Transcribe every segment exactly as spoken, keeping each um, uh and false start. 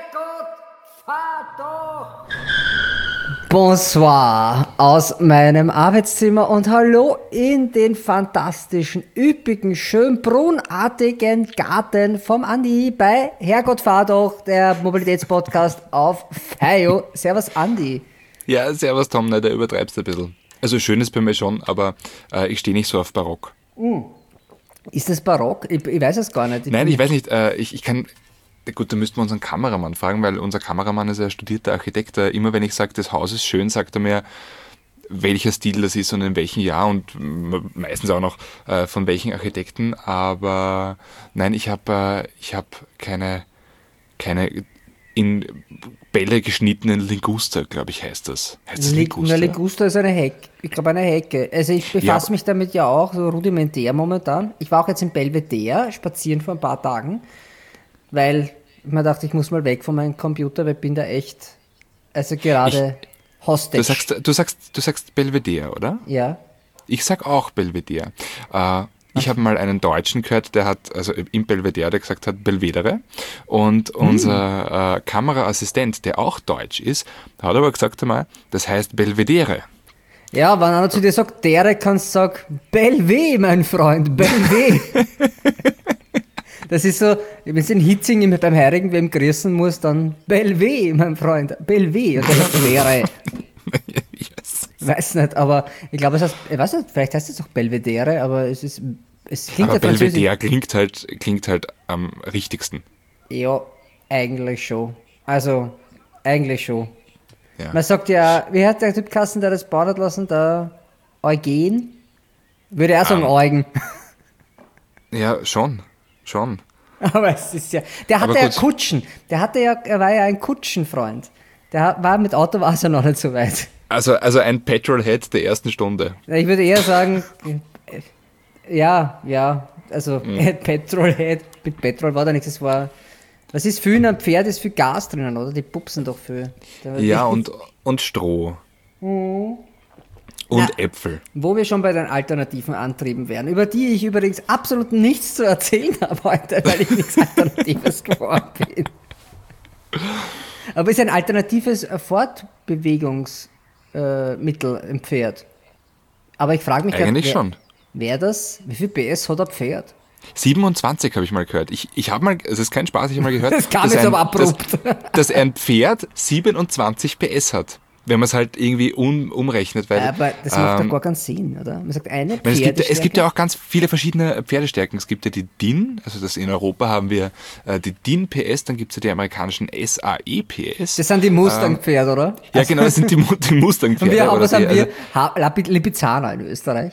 Herrgott, fahr doch! Bonsoir aus meinem Arbeitszimmer und hallo in den fantastischen, üppigen, schön brunnartigen Garten vom Andi bei Herrgott, fahr doch, der Mobilitätspodcast auf Fayo. Servus Andi. Ja, servus Tom, ne, der übertreibst ein bisschen. Also schön ist bei mir schon, aber äh, ich stehe nicht so auf Barock. Mm. Ist das Barock? Ich, ich weiß es gar nicht. Ich Nein, ich weiß nicht. Äh, ich, ich kann... Gut, da müssten wir unseren Kameramann fragen, weil unser Kameramann ist ein studierter Architekt. Immer wenn ich sage, das Haus ist schön, sagt er mir, welcher Stil das ist und in welchem Jahr und meistens auch noch äh, von welchen Architekten. Aber nein, ich habe äh, ich hab keine, keine in Bälle geschnittenen Liguster, glaube ich, heißt das. Heißt das Liguster? Eine Liguster ist eine Hecke. Ich glaube, eine Hecke. Also ich befasse ja. mich damit ja auch so rudimentär momentan. Ich war auch jetzt in Belvedere spazieren vor ein paar Tagen, weil ich mir dachte, ich muss mal weg von meinem Computer, weil ich bin da echt, also gerade ich, hostage. Du sagst, du sagst, du sagst Belvedere, oder? Ja. Ich sag auch Belvedere. Äh, ich habe mal einen Deutschen gehört, der hat, also im Belvedere, der gesagt hat Belvedere. Und unser äh, Kameraassistent, der auch Deutsch ist, hat aber gesagt einmal, das heißt Belvedere. Ja, wenn einer zu dir sagt, dere, kannst du sagen, Belve, mein Freund, Belve. Das ist so, wenn du in Hitzing beim Heirigen wem grüßen musst, dann Belve, mein Freund, Belve. Und der sagt, wäre. Yes. Weiß nicht, aber ich glaube, es heißt, ich weiß nicht, vielleicht heißt es auch Belvedere, aber es ist, es klingt aber ja Belvedere klingt halt, klingt halt am richtigsten. Ja, eigentlich schon. Also, eigentlich schon. Ja. Man sagt ja, wie hat der Typ Kassen, der das bauen hat lassen, der Eugen? Würde er sagen, um, Eugen. Ja, schon. Schon. Aber es ist ja, der hatte ja Kutschen. Der hatte ja, er war ja ein Kutschenfreund. Der war mit Auto war es ja noch nicht so weit. Also, also ein Petrolhead der ersten Stunde. Ich würde eher sagen, ja, ja, also mhm. Petrolhead, mit Petrol war da nichts, es war, was ist viel in einem Pferd, ist viel Gas drinnen, oder? Die pupsen doch viel. Ja, und, und Stroh. Mhm. Und Na, Äpfel. Wo wir schon bei den alternativen Antrieben wären, über die ich übrigens absolut nichts zu erzählen habe heute, weil ich nichts Alternatives geworden bin. Aber ist ein alternatives Fortbewegungsmittel äh, ein Pferd? Aber ich frage mich Eigentlich grad, schon. Wer das? Wie viel P S hat ein Pferd? siebenundzwanzig habe ich mal gehört. Ich, ich habe mal, es ist kein Spaß, ich habe mal gehört, das kam jetzt ein, aber abrupt. Dass, dass ein Pferd siebenundzwanzig P S hat. Wenn man es halt irgendwie um, umrechnet. Weil, aber das macht ähm, ja gar keinen Sinn, oder? Man sagt eine Pferdestärke. Es gibt, es gibt ja auch ganz viele verschiedene Pferdestärken. Es gibt ja die D I N, also das in Europa haben wir äh, die D I N P S, dann gibt es ja die amerikanischen S A E P S. Das sind die Mustang-Pferde, ähm, oder? Ja, genau, das sind die, die Mustang-Pferde. Und wir haben, was haben wir? Also, Lipizzaner in Österreich.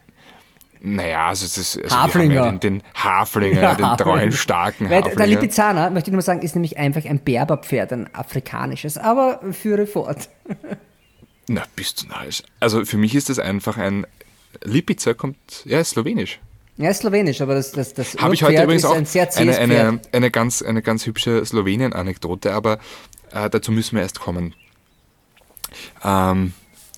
Naja, also, es ist, also Haflinger. Wir haben ja den, den Haflinger, ja, den Haflinger. treuen, starken Weil Haflinger. Der Lipizzaner, möchte ich nur sagen, ist nämlich einfach ein Berberpferd, ein afrikanisches, aber führe fort. Na, bist du narrisch. Also für mich ist das einfach ein, Lipica kommt, ja, ist slowenisch. Ja, ist slowenisch, aber das, das, das Habe ich heute übrigens auch ein sehr eine, eine, eine, ganz, eine ganz hübsche Slowenien-Anekdote, aber äh, dazu müssen wir erst kommen. Ähm,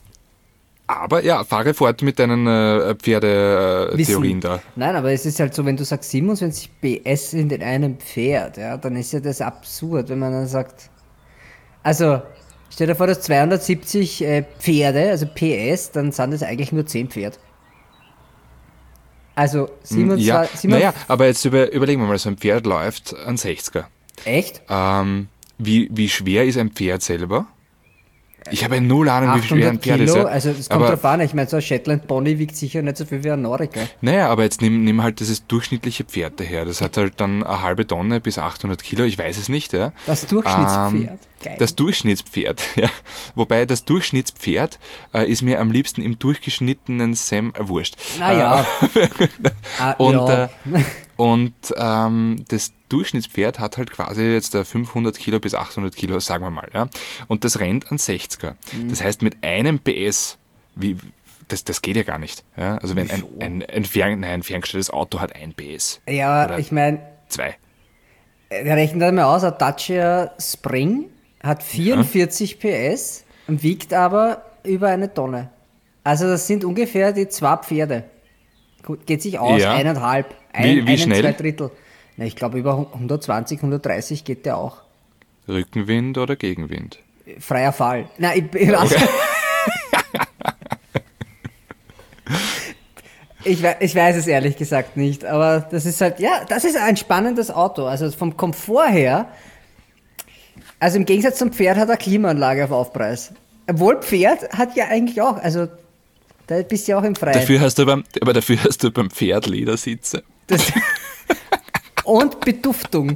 aber ja, fahre fort mit deinen äh, Pferdetheorien da. Nein, aber es ist halt so, wenn du sagst siebenundzwanzig P S in einem Pferd, ja, dann ist ja das absurd, wenn man dann sagt, also stell dir vor, du hast zweihundertsiebzig äh, Pferde, also P S, dann sind das eigentlich nur zehn Pferd. Also siebenundzwanzig... Ja, siebenundzwanzig naja, aber jetzt über, überlegen wir mal, so ein Pferd läuft an sechziger. Echt? Ähm, wie, wie schwer ist ein Pferd selber? Ich habe ja null Ahnung, wie schwer ein Pferd Kilo, ist. Ja. Also das kommt drauf an, ich meine, so ein Shetland Pony wiegt sicher nicht so viel wie ein Noriker. Naja, aber jetzt nimm, nimm halt dieses durchschnittliche Pferd daher. Das hat halt dann eine halbe Tonne bis achthundert Kilo, ich weiß es nicht. Ja. Das Durchschnittspferd. Ähm, Geil. Das Durchschnittspferd, ja. Wobei das Durchschnittspferd äh, ist mir am liebsten im durchgeschnittenen Sem äh, wurscht. Naja. Äh, ah, und ja. äh, und ähm, das Durchschnittspferd hat halt quasi jetzt fünfhundert Kilo bis achthundert Kilo, sagen wir mal. Ja. Und das rennt an sechziger. Mhm. Das heißt, mit einem P S, wie, das, das geht ja gar nicht. Ja. Also wenn ein, ein, ein, fern, nein, ein ferngestelltes Auto hat ein P S. Ja, oder ich meine... Zwei. Wir rechnen das mal aus, ein Dacia Spring hat vierundvierzig ja. P S und wiegt aber über eine Tonne. Also das sind ungefähr die zwei Pferde. Gut, geht sich aus, ja. eineinhalb, ein, wie, wie einen, schnell? zwei Drittel. Na, ich glaube über hundertzwanzig, hundertdreißig geht der auch. Rückenwind oder Gegenwind? Freier Fall. Nein, ich, ich weiß Okay. Ich, we- ich weiß es ehrlich gesagt nicht, aber das ist halt, ja, das ist ein spannendes Auto. Also vom Komfort her, also im Gegensatz zum Pferd hat er Klimaanlage auf Aufpreis. Obwohl Pferd hat ja eigentlich auch, also da bist du ja auch im Freien. Dafür hast du beim, aber dafür hast du beim Pferd Ledersitze. Das und Beduftung.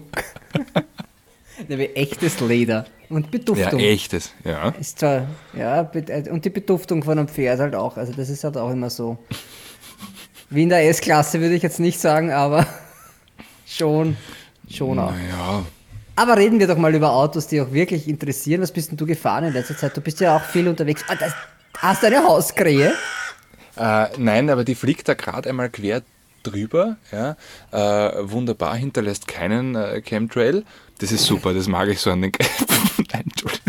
Nämlich echtes Leder und Ja, Beduftung. echtes, ja. Ist zwar, ja, be- und die Beduftung von einem Pferd halt auch. Also das ist halt auch immer so. Wie in der S-Klasse würde ich jetzt nicht sagen, aber schon, schon auch. Naja, Aber reden wir doch mal über Autos, die auch wirklich interessieren. Was bist denn du gefahren in letzter Zeit? Du bist ja auch viel unterwegs. Ah, das, hast du eine Hauskrähe? Äh, nein, aber die fliegt da gerade einmal quer drüber. Ja? Äh, wunderbar, hinterlässt keinen äh, Chemtrail. Das ist super, das mag ich so an den. Nein, Entschuldigung.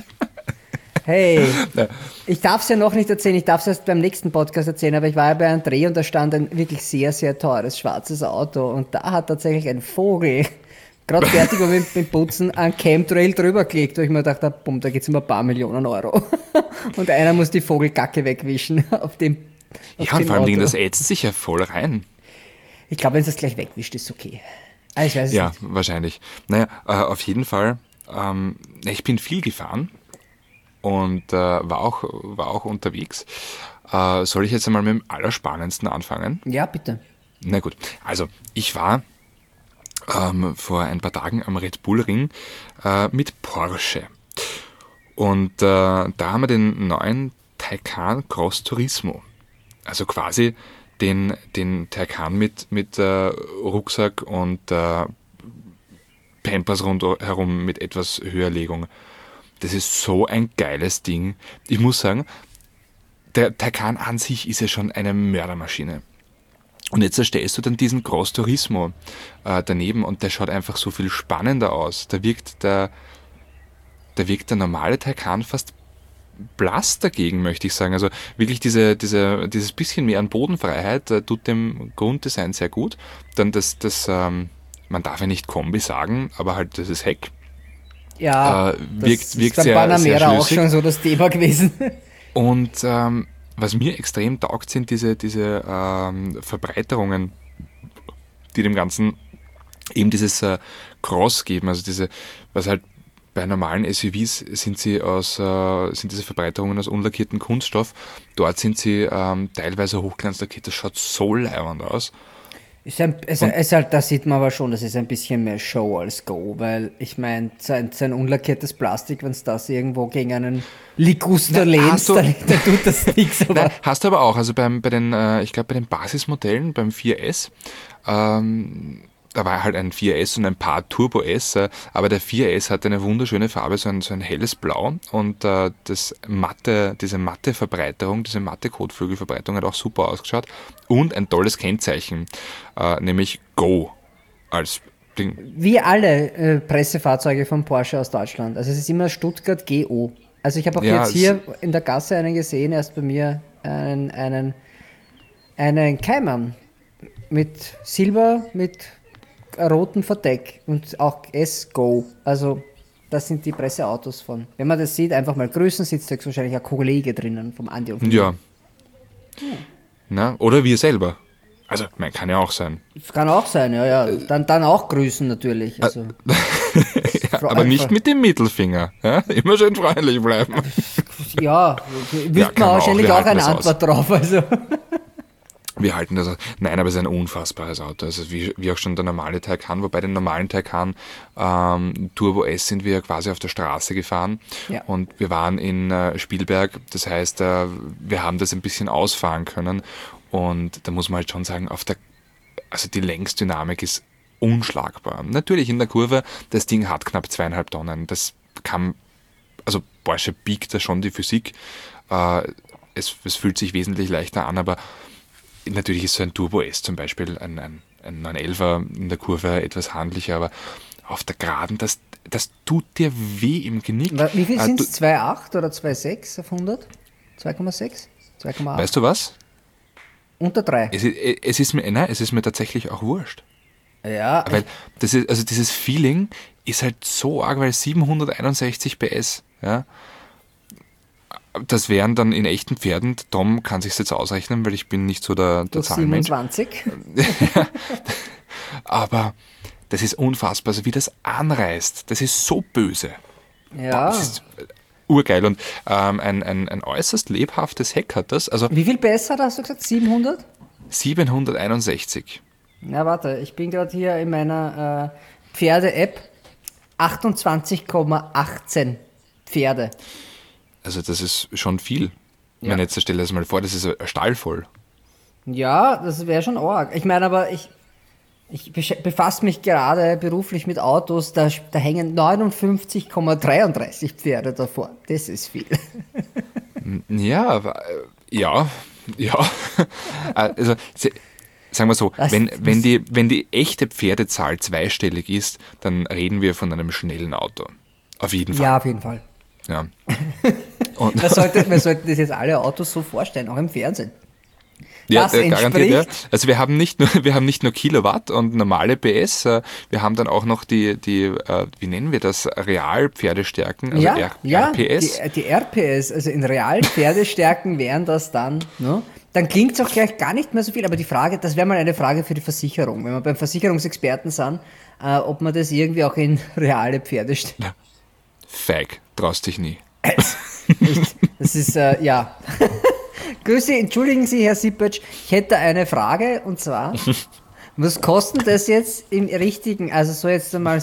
Hey, Ja. ich darf es ja noch nicht erzählen, ich darf es erst beim nächsten Podcast erzählen, aber ich war ja bei einem Dreh und da stand ein wirklich sehr, sehr teures schwarzes Auto und da hat tatsächlich ein Vogel, gerade fertig war mit dem Putzen, ein Chemtrail drüber gelegt, wo ich mir gedacht habe, bumm, da geht es um ein paar Millionen Euro. Und einer muss die Vogelkacke wegwischen auf dem, auf Ja, und dem vor allem, Dingen, Auto. das ätzt sich ja voll rein. Ich glaube, wenn es das gleich wegwischt, ist okay. Ah, ich weiß es Ja, nicht. wahrscheinlich. Naja, äh, auf jeden Fall, ähm, ich bin viel gefahren und äh, war, auch, war auch unterwegs. Äh, soll ich jetzt einmal mit dem Allerspannendsten anfangen? Ja, bitte. Na gut, also ich war ähm, vor ein paar Tagen am Red Bull Ring äh, mit Porsche. Und äh, da haben wir den neuen Taycan Cross Turismo. Also quasi den, den Taycan mit, mit äh, Rucksack und äh, Pampers rundherum mit etwas Höherlegung. Das ist so ein geiles Ding. Ich muss sagen, der Taycan an sich ist ja schon eine Mördermaschine. Und jetzt erstellst du dann diesen Cross Turismo äh, daneben und der schaut einfach so viel spannender aus. Da wirkt der, da wirkt der normale Taycan fast blass dagegen, möchte ich sagen. Also wirklich diese, diese, dieses bisschen mehr an Bodenfreiheit äh, tut dem Grunddesign sehr gut. Dann das, das ähm, man darf ja nicht Kombi sagen, aber halt das Heck. Ja, Äh, wirkt- das wirkt ist beim sehr- Panamera sehr auch schlüssig. schon so das Thema gewesen. Und ähm, was mir extrem taugt, sind diese, diese ähm, Verbreiterungen, die dem Ganzen eben dieses äh, Cross geben. Also diese, was halt bei normalen S U Vs sind sie aus, äh, sind diese Verbreiterungen aus unlackierten Kunststoff. Dort sind sie ähm, teilweise hochglanzlackiert. Das schaut so leibend aus. Ist ein, es, es halt, da sieht man aber schon, das ist ein bisschen mehr Show als Go, weil ich meine, so ein, so ein unlackiertes Plastik, wenn es das irgendwo gegen einen Liguster lehnst, hast du- dann, dann tut das nichts. Aber Nein, hast du aber auch, also beim, bei den, äh, ich glaube bei den Basismodellen, beim vier S, ähm, da war halt ein vier S und ein paar Turbo S, äh, aber der vier S hat eine wunderschöne Farbe, so ein, so ein helles Blau und äh, das matte, diese matte Verbreiterung, diese matte Kotflügelverbreiterung hat auch super ausgeschaut und ein tolles Kennzeichen, äh, nämlich Go als Ding. wie alle äh, Pressefahrzeuge von Porsche aus Deutschland. Also es ist immer Stuttgart G O. Also ich habe auch Ja, jetzt hier in der Gasse einen gesehen, erst bei mir, einen, einen, einen Cayman mit Silber, mit rotem Verdeck und auch S-Go. Also das sind die Presseautos von. Wenn man das sieht, einfach mal grüßen, sitzt da wahrscheinlich ein Kollege drinnen vom Andi und von mir. Ja. Na, oder wir selber. Also, man kann ja auch sein. Das kann auch sein, ja, ja. Dann, dann auch grüßen natürlich. Also, Ja, aber nicht mit dem Mittelfinger. Ja? Immer schön freundlich bleiben. ja, wüsste Ja, man kann man auch. wahrscheinlich Wir auch, halten eine das aus. Antwort drauf. Also. Wir halten das aus. Nein, aber es ist ein unfassbares Auto. Also wie, wie auch schon der normale Taycan, wobei den normalen Taycan ähm, Turbo S sind wir ja quasi auf der Straße gefahren. Ja. Und wir waren in äh, Spielberg. Das heißt, äh, wir haben das ein bisschen ausfahren können. Und da muss man halt schon sagen, auf der, also die Längsdynamik ist unschlagbar. Natürlich in der Kurve, das Ding hat knapp zweieinhalb Tonnen. Das kann, also Porsche biegt da schon die Physik. Äh, es, es fühlt sich wesentlich leichter an, aber natürlich ist so ein Turbo S zum Beispiel, ein, ein, ein neun elfer in der Kurve etwas handlicher, aber auf der Geraden, das, das tut dir weh im Genick. Wie viel Äh, sind du- es? zwei Komma acht oder zwei Komma sechs auf hundert? zwei Komma sechs? zwei Komma acht? Weißt du was? Unter drei. Es, ist- es, ist mir, nein, es ist mir tatsächlich auch wurscht. Ja, Weil das ist, also dieses Feeling ist halt so arg, weil siebenhunderteinundsechzig P S, ja. Das wären dann in echten Pferden, Tom kann sich jetzt ausrechnen, weil ich bin nicht so der, der durch Zahlenmensch. siebenundzwanzig. Aber das ist unfassbar, also wie das anreißt, das ist so böse. Ja. Das ist urgeil und ähm, ein, ein, ein äußerst lebhaftes Heck hat das, also Wie viel P S hat er, hast du gesagt? siebenhundert? siebenhunderteinundsechzig. Na warte, ich bin gerade hier in meiner äh, Pferde-App. achtundzwanzig Komma achtzehn Pferde. Also das ist schon viel. Ja. Wenn jetzt stell dir das mal vor, das ist ein Stall voll. Ja, das wäre schon arg. Ich meine aber, ich, ich besch- befasse mich gerade beruflich mit Autos, da, da hängen neunundfünfzig Komma dreiunddreißig Pferde davor. Das ist viel. Ja, aber, äh, ja, ja. Also se- sagen wir so, Das- wenn, das- wenn, die, wenn die echte Pferdezahl zweistellig ist, dann reden wir von einem schnellen Auto. Auf jeden Fall. Ja, auf jeden Fall. Ja. Und, Man sollte, wir sollten das jetzt alle Autos so vorstellen, auch im Fernsehen. ja, Das äh, garantiert, ja. entspricht- Also wir haben nicht nur, wir haben nicht nur Kilowatt und normale P S, äh, wir haben dann auch noch die, die äh, wie nennen wir das, Realpferdestärken, also Ja, R- ja, R P S. Die, die R P S, also in realen Pferdestärken wären das dann, ne? Dann klingt es auch gleich gar nicht mehr so viel, aber die Frage, das wäre mal eine Frage für die Versicherung, wenn wir beim Versicherungsexperten sind, äh, ob man das irgendwie auch in reale Pferdestärken. Feig, traust dich nie. Nicht. Das ist, äh, ja. Grüße, entschuldigen Sie, Herr Sippetsch, ich hätte eine Frage und zwar, was kostet das jetzt im richtigen, also so jetzt einmal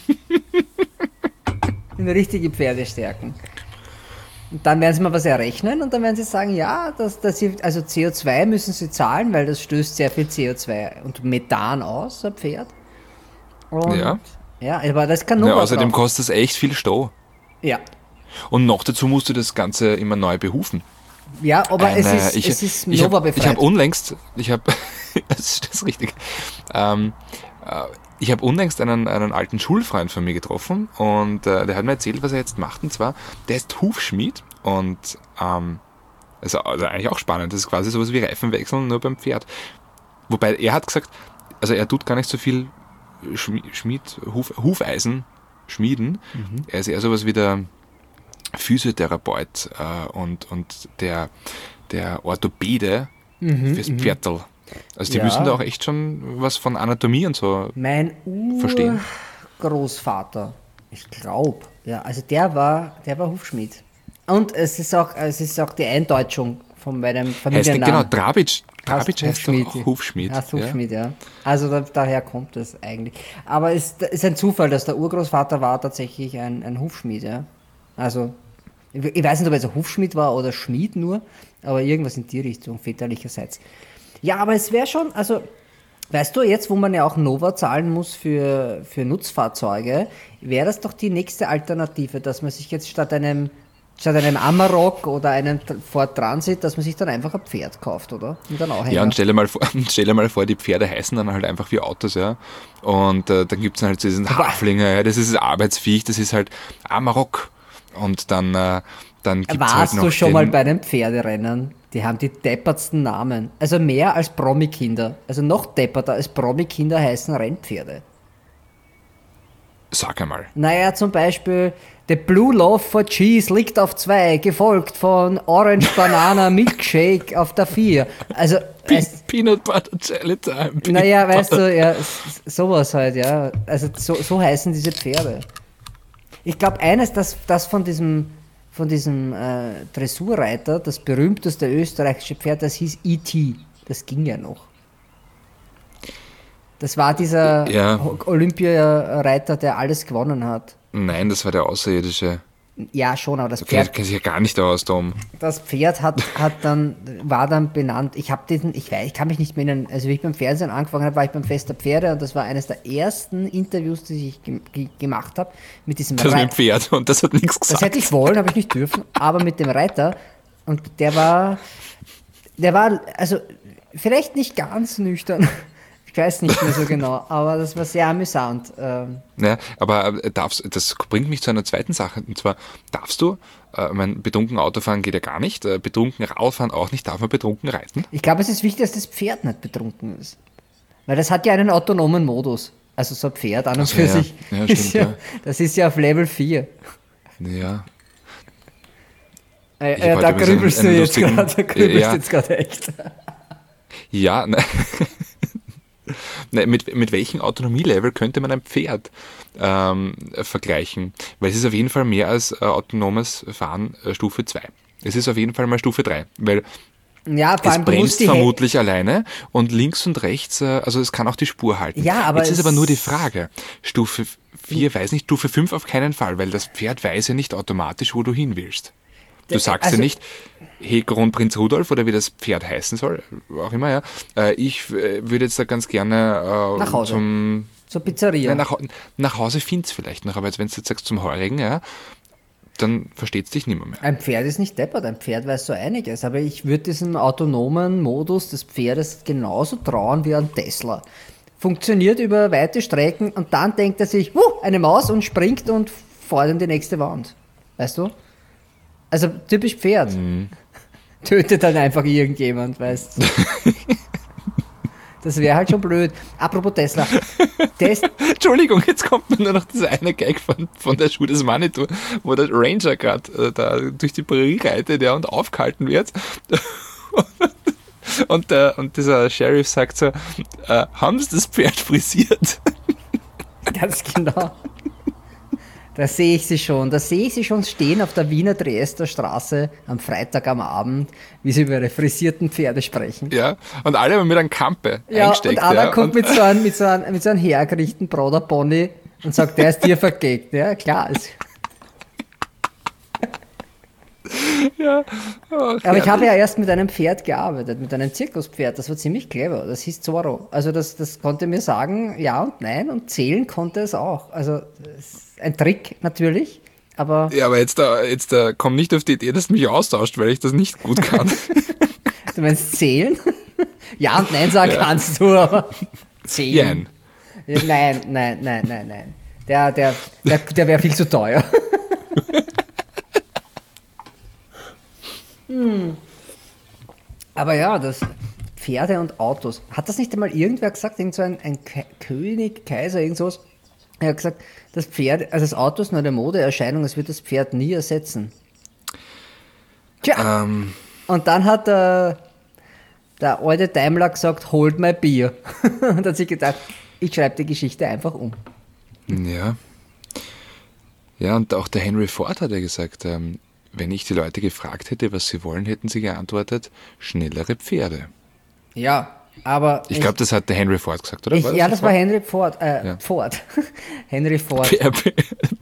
in richtige Pferdestärken? Und dann werden Sie mal was errechnen und dann werden Sie sagen, ja, dass, dass Sie, also C O zwei müssen Sie zahlen, weil das stößt sehr viel C O zwei und Methan aus, ein Pferd. Und, Ja. Ja, aber das kann Ja, nur außerdem kostet es echt viel Stau. Ja. Und noch dazu musst du das Ganze immer neu behufen. Ja, aber Eine- es ist, ich, es ist ich Nova hab, ich befreit. habe unlängst, ich habe, das ist das richtig, ähm, äh, ich habe unlängst einen, einen alten Schulfreund von mir getroffen und äh, der hat mir erzählt, was er jetzt macht, und zwar, der ist Hufschmied und ähm, also, also eigentlich auch spannend, das ist quasi sowas wie Reifenwechseln, nur beim Pferd. Wobei er hat gesagt, also er tut gar nicht so viel Schmied, Schmied Huf, Hufeisen schmieden, Mhm. er ist eher sowas wie der Physiotherapeut äh, und, und der, der Orthopäde fürs Pferdl. Also die Ja. müssen da auch echt schon was von Anatomie und so. Mein Verstehen. Urgroßvater, ich glaube, ja, also der war, der war Hufschmied. Und es ist auch, es ist auch die Eindeutschung von meinem Heißt der, genau, Familiennamen. Trabic, Trabic heißt doch Hufschmied. auch Hufschmied. Heißt Hufschmied, ja. Also da, daher kommt das eigentlich. Aber es ist ein Zufall, dass der Urgroßvater war tatsächlich ein, ein Hufschmied, ja. Also, ich ich weiß nicht, ob er jetzt ein Hufschmied war oder Schmied nur, aber irgendwas in die Richtung, väterlicherseits. Ja, aber es wäre schon, also, weißt du, jetzt, wo man ja auch Nova zahlen muss für, für Nutzfahrzeuge, wäre das doch die nächste Alternative, dass man sich jetzt statt einem, statt einem Amarok oder einem Ford Transit, dass man sich dann einfach ein Pferd kauft, oder? Und dann auch Ja, und stell dir, mal vor, stell dir mal vor, die Pferde heißen dann halt einfach wie Autos, ja. Und äh, dann gibt es halt so diesen Haflinger, ja, das ist das Arbeitsviech, das ist halt Amarok. Und dann, äh, dann gibt es halt Warst noch du schon den, mal bei den Pferderennen? Die haben die deppertsten Namen. Also mehr als Promi-Kinder. Also noch depperter als Promi-Kinder heißen Rennpferde. Sag einmal. Naja, zum Beispiel The Blue Love for Cheese liegt auf zwei, gefolgt von Orange Banana Milkshake auf der vier. Also, weißt, Peanut Butter Jelly Time. Peanut naja, weißt Butter. du, ja, s- sowas halt, ja. Also so, so heißen diese Pferde. Ich glaube, eines, das, das von diesem, von diesem äh, Dressurreiter, das berühmteste österreichische Pferd, das hieß E T. Das ging ja noch. Das war dieser Ja. Olympiareiter, der alles gewonnen hat. Nein, das war der Außerirdische. Ja, schon, aber das Du kennst, Pferd, kennst dich ja gar nicht aus, Tom. das Pferd hat, hat dann, war dann benannt. Ich habe diesen, ich weiß, ich kann mich nicht mehr erinnern, also wie ich beim Fernsehen angefangen habe, war ich beim Fest der Pferde und das war eines der ersten Interviews, die ich ge ge gemacht habe mit diesem Das mit Rei- dem Pferd und das hat nichts Das gesagt. hätte ich wollen, habe ich nicht dürfen, aber mit dem Reiter und der war, der war, also vielleicht nicht ganz nüchtern, ich weiß nicht mehr so genau, aber das war sehr amüsant. Ähm, Ja, aber äh, darfst, das bringt mich zu einer zweiten Sache. Und zwar, darfst du, äh, ich mein, betrunken Autofahren geht ja gar nicht, äh, betrunken Radfahren auch nicht, darf man betrunken reiten? Ich glaube, es ist wichtig, dass das Pferd nicht betrunken ist. Weil das hat ja einen autonomen Modus. Also so ein Pferd an und Also, für ja. sich. Ja, ist stimmt, ja, ja. Das ist ja auf Level vier. Ja. Äh, Ich äh, hab da heute übrigens einen- grübelst du einen jetzt lustigen- gerade, da grübelst Ja. du jetzt gerade echt. Ja, ne. Ne, mit, mit welchem Autonomielevel könnte man ein Pferd ähm, vergleichen? Weil es ist auf jeden Fall mehr als äh, autonomes Fahren äh, Stufe zwei. Es ist auf jeden Fall mal Stufe drei, weil Ja, vor es allem, du musst bremst die Hä- vermutlich alleine und links und rechts, äh, also es kann auch die Spur halten. Ja, aber Jetzt ist es- aber nur die Frage, Stufe vier weiß nicht, Stufe fünf auf keinen Fall, weil das Pferd weiß ja nicht automatisch, wo du hin willst. Du sagst also- ja nicht, hey Kronprinz Rudolf oder wie das Pferd heißen soll, auch immer, ja. Äh, ich äh, würde jetzt da ganz gerne äh, Nach Hause. zum Zur Pizzeria. Nein, nach, nach Hause find's vielleicht noch, aber jetzt, wenn du jetzt sagst zum Heurigen, ja, dann versteht's dich nimmer mehr. Ein Pferd ist nicht deppert, ein Pferd weiß so einiges, aber ich würde diesen autonomen Modus des Pferdes genauso trauen wie ein Tesla. Funktioniert über weite Strecken und dann denkt er sich, wuh, eine Maus und springt und fährt in die nächste Wand. Weißt du? Also typisch Pferd. Tötet dann einfach irgendjemand, weißt du? Das wäre halt schon blöd. Apropos Tesla. Test, Entschuldigung, jetzt kommt mir nur noch dieser eine Gag von, von der Schuh des Manitou, wo der Ranger gerade äh, da durch die Prärie reitet, ja, und aufgehalten wird. Und, der, und dieser Sheriff sagt so, äh, haben sie das Pferd frisiert? ganz genau. Da sehe ich sie schon. Da sehe ich sie schon stehen auf der Wiener Triester Straße am Freitag am Abend, wie sie über ihre frisierten Pferde sprechen. Ja, und alle haben mit einer Kampe Ja, eingesteckt. und einer ja, kommt und, mit so einem, mit so einem, mit so einem hergerichteten Broder Pony und sagt, der ist dir vergegt. Ja, klar. Ist. ja, oh, Aber ich habe ja erst mit einem Pferd gearbeitet, mit einem Zirkuspferd. Das war ziemlich clever. Das hieß Zorro. Also das, das konnte mir sagen, ja und nein, und zählen konnte es auch. Also das ist ein Trick natürlich, aber Ja, aber jetzt, da, jetzt da, komm nicht auf die Idee, dass du mich austauscht, weil ich das nicht gut kann. du meinst zählen? Ja und nein sagen kannst du, aber zählen. Jan. Ja, nein, nein, nein, nein, nein. Der, der, der, der wäre viel zu teuer. hm. Aber ja, das Pferde und Autos. Hat das nicht einmal irgendwer gesagt? Irgend so ein, ein Ke- König, Kaiser, irgend sowas? Er hat gesagt, das Pferd, also das Auto ist nur eine Modeerscheinung, es wird das Pferd nie ersetzen. Tja. Ähm, Und dann hat der, der alte Daimler gesagt, hold my beer. Und hat sich gedacht, ich schreibe die Geschichte einfach um. ja. Ja, und auch der Henry Ford hat ja gesagt, ähm, wenn ich die Leute gefragt hätte, was sie wollen, hätten sie geantwortet, schnellere Pferde. Ja, aber... Ich glaube, das hat der Henry Ford gesagt, oder? ich, War ja, das war Ford? Henry Ford. Äh, Ja. Ford. Henry Ford. Pferd.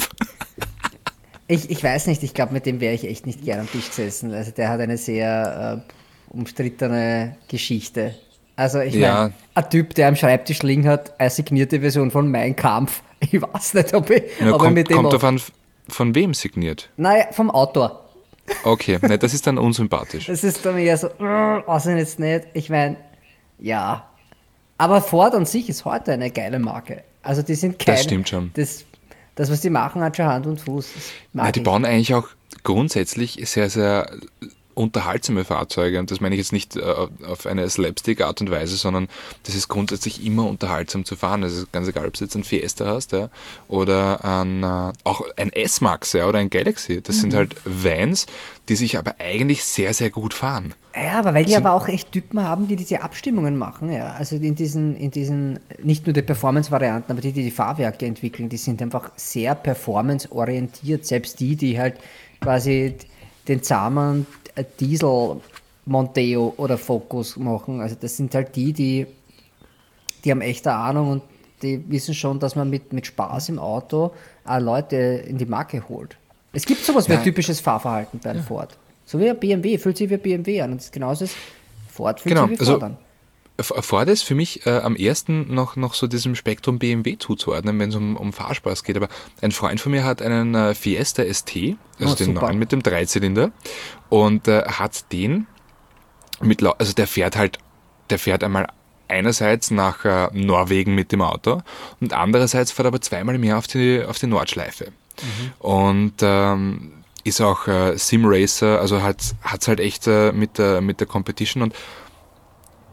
Ich, ich weiß nicht, ich glaube, mit dem wäre ich echt nicht gern am Tisch gesessen. Also der hat eine sehr äh, umstrittene Geschichte. Also ich Ja. meine, ein Typ, der am Schreibtisch liegen hat, eine signierte Version von Mein Kampf. Ich weiß nicht, ob ich, Ja, ob ich kommt mit dem... kommt auch- drauf an, von wem signiert. Naja, vom Autor. Okay, ne, das ist dann unsympathisch. Das ist dann eher so, äh, weiß ich jetzt nicht. Ich meine, ja. Aber Ford an sich ist heute eine geile Marke. Also die sind keine... Das stimmt schon. Das, das was die machen, hat schon Hand und Fuß. Das mag Ja, die ich. bauen eigentlich auch grundsätzlich sehr, sehr unterhaltsame Fahrzeuge. Und das meine ich jetzt nicht äh, auf eine Slapstick-Art und Weise, sondern das ist grundsätzlich immer unterhaltsam zu fahren. Das ist ganz egal, ob du jetzt ein Fiesta hast, ja, oder ein, äh, auch ein S-Max, ja, oder ein Galaxy. Das Mhm. sind halt Vans, die sich aber eigentlich sehr, sehr gut fahren. Ja, aber weil die aber auch echt Typen haben, die diese Abstimmungen machen, ja. Also in diesen, in diesen, nicht nur die Performance-Varianten, aber die, die die Fahrwerke entwickeln, die sind einfach sehr performance-orientiert. Selbst die, die halt quasi den zahmen Diesel Monteo oder Focus machen. Also das sind halt die, die, die haben echte Ahnung und die wissen schon, dass man mit, mit Spaß im Auto auch Leute in die Marke holt. Es gibt sowas wie ein Ja. typisches Fahrverhalten bei einem Ford. So wie ein B M W, fühlt sich wie ein B M W an. Und das genauso ist Ford fühlt Genau, sich wie also Ford an. F- Ford ist für mich äh, am ersten noch, noch so diesem Spektrum B M W zuzuordnen, wenn es um, um Fahrspaß geht. Aber ein Freund von mir hat einen äh, Fiesta S T, also Oh, den super. neuen mit dem Dreizylinder, und äh, hat den mit, lau- also der fährt halt, der fährt einmal einerseits nach äh, Norwegen mit dem Auto und andererseits fährt aber zweimal mehr auf die, auf die Nordschleife. Und ähm, ist auch äh, Sim-Racer, also hat es halt echt äh, mit, der, mit der Competition und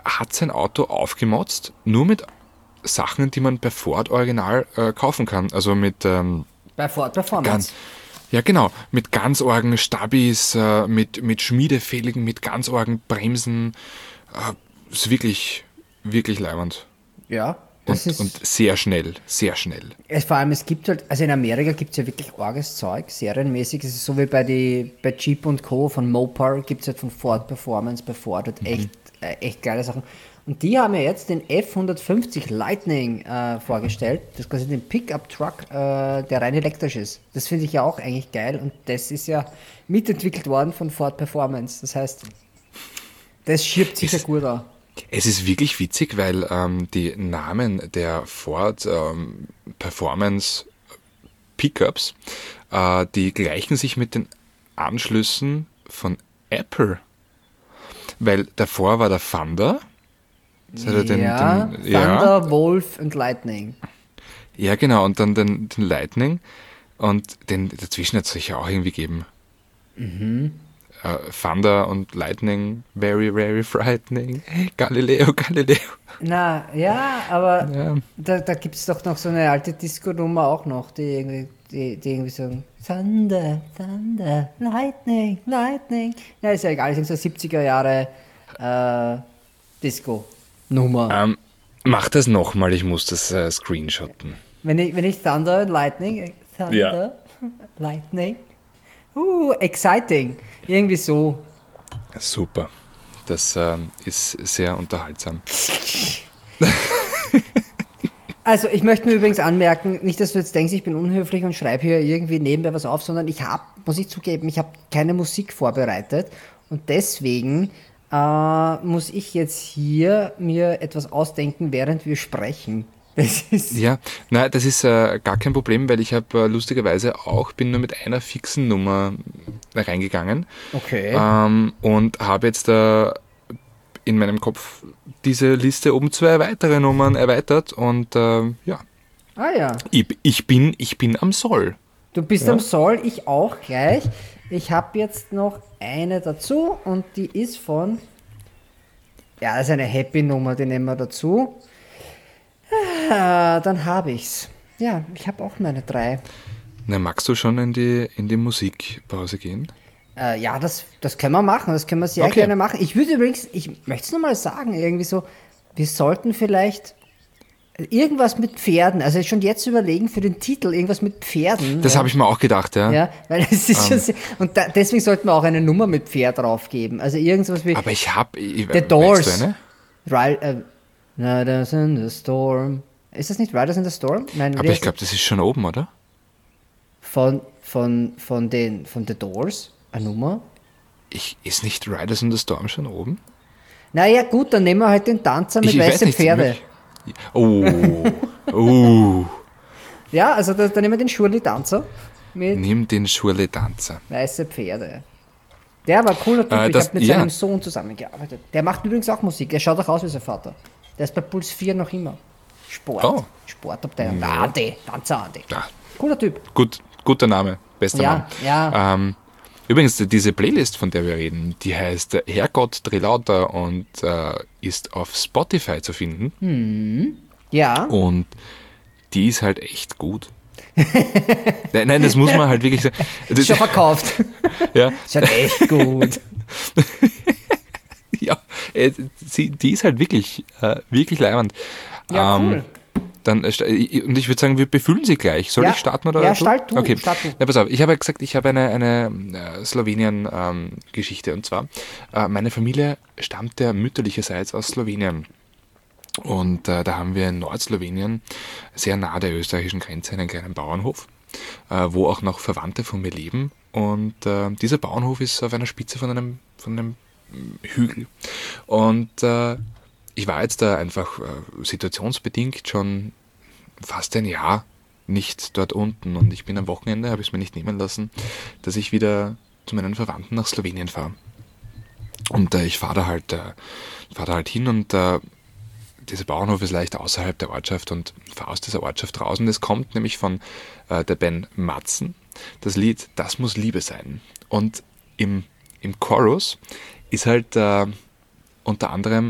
hat sein Auto aufgemotzt, nur mit Sachen, die man bei Ford original äh, kaufen kann. Also mit ähm, Bei Ford Performance. ganz, ja genau, mit ganz argen Stabis, äh, mit, mit Schmiedefehligen, mit ganz argen Bremsen. Äh, ist wirklich, wirklich leibend. Ja, das Und, ist... und sehr schnell, sehr schnell. Es, vor allem, es gibt halt, also in Amerika gibt es ja wirklich arges Zeug, serienmäßig. Es ist so wie bei, die, bei Jeep und Co. von Mopar, gibt es halt von Ford Performance bei Ford halt echt, äh, echt geile Sachen. Und die haben ja jetzt den F hundertfünfzig Lightning äh, vorgestellt. Das ist quasi den Pickup-Truck, äh, der rein elektrisch ist. Das finde ich ja auch eigentlich geil. Und das ist ja mitentwickelt worden von Ford Performance. Das heißt, das schiebt sich ja gut an. Es ist wirklich witzig, weil ähm, die Namen der Ford ähm, Performance Pickups, äh, die gleichen sich mit den Anschlüssen von Apple. Weil davor war der Thunder. Das hat er den, ja, den, Thunder, ja, Wolf und Lightning. ja, genau, und dann den, den Lightning. Und den dazwischen hat es sicher auch irgendwie gegeben. Mhm. Uh, Thunder und Lightning, very, very frightening. Galileo, Galileo. Na, ja, aber Ja. da, da gibt es doch noch so eine alte Disco-Nummer auch noch, die irgendwie, die, die irgendwie sagen, Thunder, Thunder, Lightning, Lightning. Na, ist ja egal, das sind so siebziger Jahre äh, Disco-Nummer. Ähm, mach das nochmal, ich muss das äh, screenshotten. Wenn ich, wenn ich Thunder und Lightning, äh, Thunder, Ja. Lightning, uh, exciting, irgendwie so. Super. Das ähm, ist sehr unterhaltsam. Also, ich möchte mir übrigens anmerken, nicht, dass du jetzt denkst, ich bin unhöflich und schreibe hier irgendwie nebenbei was auf, sondern ich habe, muss ich zugeben, ich habe keine Musik vorbereitet und deswegen äh, muss ich jetzt hier mir etwas ausdenken, während wir sprechen. Das ist Ja, nein, das ist äh, gar kein Problem, weil ich habe äh, lustigerweise auch, bin nur mit einer fixen Nummer reingegangen okay. ähm, und habe jetzt äh, in meinem Kopf diese Liste um zwei weitere Nummern erweitert und äh, ja, Ah ja, ich, ich, bin, ich bin am Soll. du bist Ja. am Soll, ich auch gleich. Ich habe jetzt noch eine dazu und die ist von, ja, das ist eine Happy-Nummer, die nehmen wir dazu. Ah, dann habe ich's. Ja, ich habe auch meine drei. Na, magst du schon in die, in die Musikpause gehen? Äh, ja, das, das können wir machen, das können wir sehr Okay. gerne machen. Ich würde übrigens, ich möchte es nochmal sagen, irgendwie so, wir sollten vielleicht irgendwas mit Pferden, also schon jetzt überlegen für den Titel, irgendwas mit Pferden. Das ja. habe ich mir auch gedacht, ja. Ja, weil es ist schon sehr, und da, deswegen sollten wir auch eine Nummer mit Pferd draufgeben. Also irgendwas wie Aber ich habe... The Doors. Ri- äh, Riders in the Storm. Ist das nicht Riders in the Storm? Nein, Aber wie ich heißt glaube, das ist schon oben, oder? von, von, von, den, von The Doors, eine Nummer. Ich, ist nicht Riders in the Storm schon oben? Naja, gut, dann nehmen wir halt den Tanzer mit ich, ich weiß weißen nicht. Pferde. Oh, oh. Ja, also da, dann nehmen wir den Schurli-Tanzer mit Nimm den Schurle-Tanzer. weiße Pferde. Der war ein cooler Typ, Äh, ich das- habe mit ja. seinem Sohn zusammengearbeitet. Der macht übrigens auch Musik, der schaut auch aus wie sein Vater. Der ist bei Puls vier noch immer. Sport. Oh. Sportabteilung. Der Ade, Tanzer Ade. Ja, Cooler Typ. gut, guter Name, bester Ja, Mann. ja. Ähm, übrigens, diese Playlist, von der wir reden, die heißt äh, Herrgott Drillauter und äh, ist auf Spotify zu finden. Ja. Und die ist halt echt gut. nein, nein, das muss man halt wirklich sagen. Das, Schon verkauft. ja, Ist halt echt gut. ja, äh, sie, die ist halt wirklich, äh, wirklich leibend. Ja, Ähm, cool. Dann, äh, sta- ich- und ich würde sagen, wir befüllen sie gleich. Soll Ja. ich starten oder? Ja, du? start du, Okay. start du. Ja, pass auf, ich habe ja gesagt, ich habe eine, eine äh, Slowenien-Geschichte. und zwar, äh, meine Familie stammt ja mütterlicherseits aus Slowenien. Und äh, da haben wir in Nordslowenien, sehr nah der österreichischen Grenze, einen kleinen Bauernhof, äh, wo auch noch Verwandte von mir leben. Und äh, dieser Bauernhof ist auf einer Spitze von einem, von einem mm, Hügel. Und äh, ich war jetzt da einfach äh, situationsbedingt schon fast ein Jahr nicht dort unten. Und ich bin am Wochenende, habe ich es mir nicht nehmen lassen, dass ich wieder zu meinen Verwandten nach Slowenien fahre. Und äh, ich fahre da halt, äh, fahr da halt hin und äh, dieser Bauernhof ist leicht außerhalb der Ortschaft und fahre aus dieser Ortschaft raus. Und es kommt nämlich von äh, der Band Matzen das Lied Das muss Liebe sein. Und im, im Chorus ist halt äh, unter anderem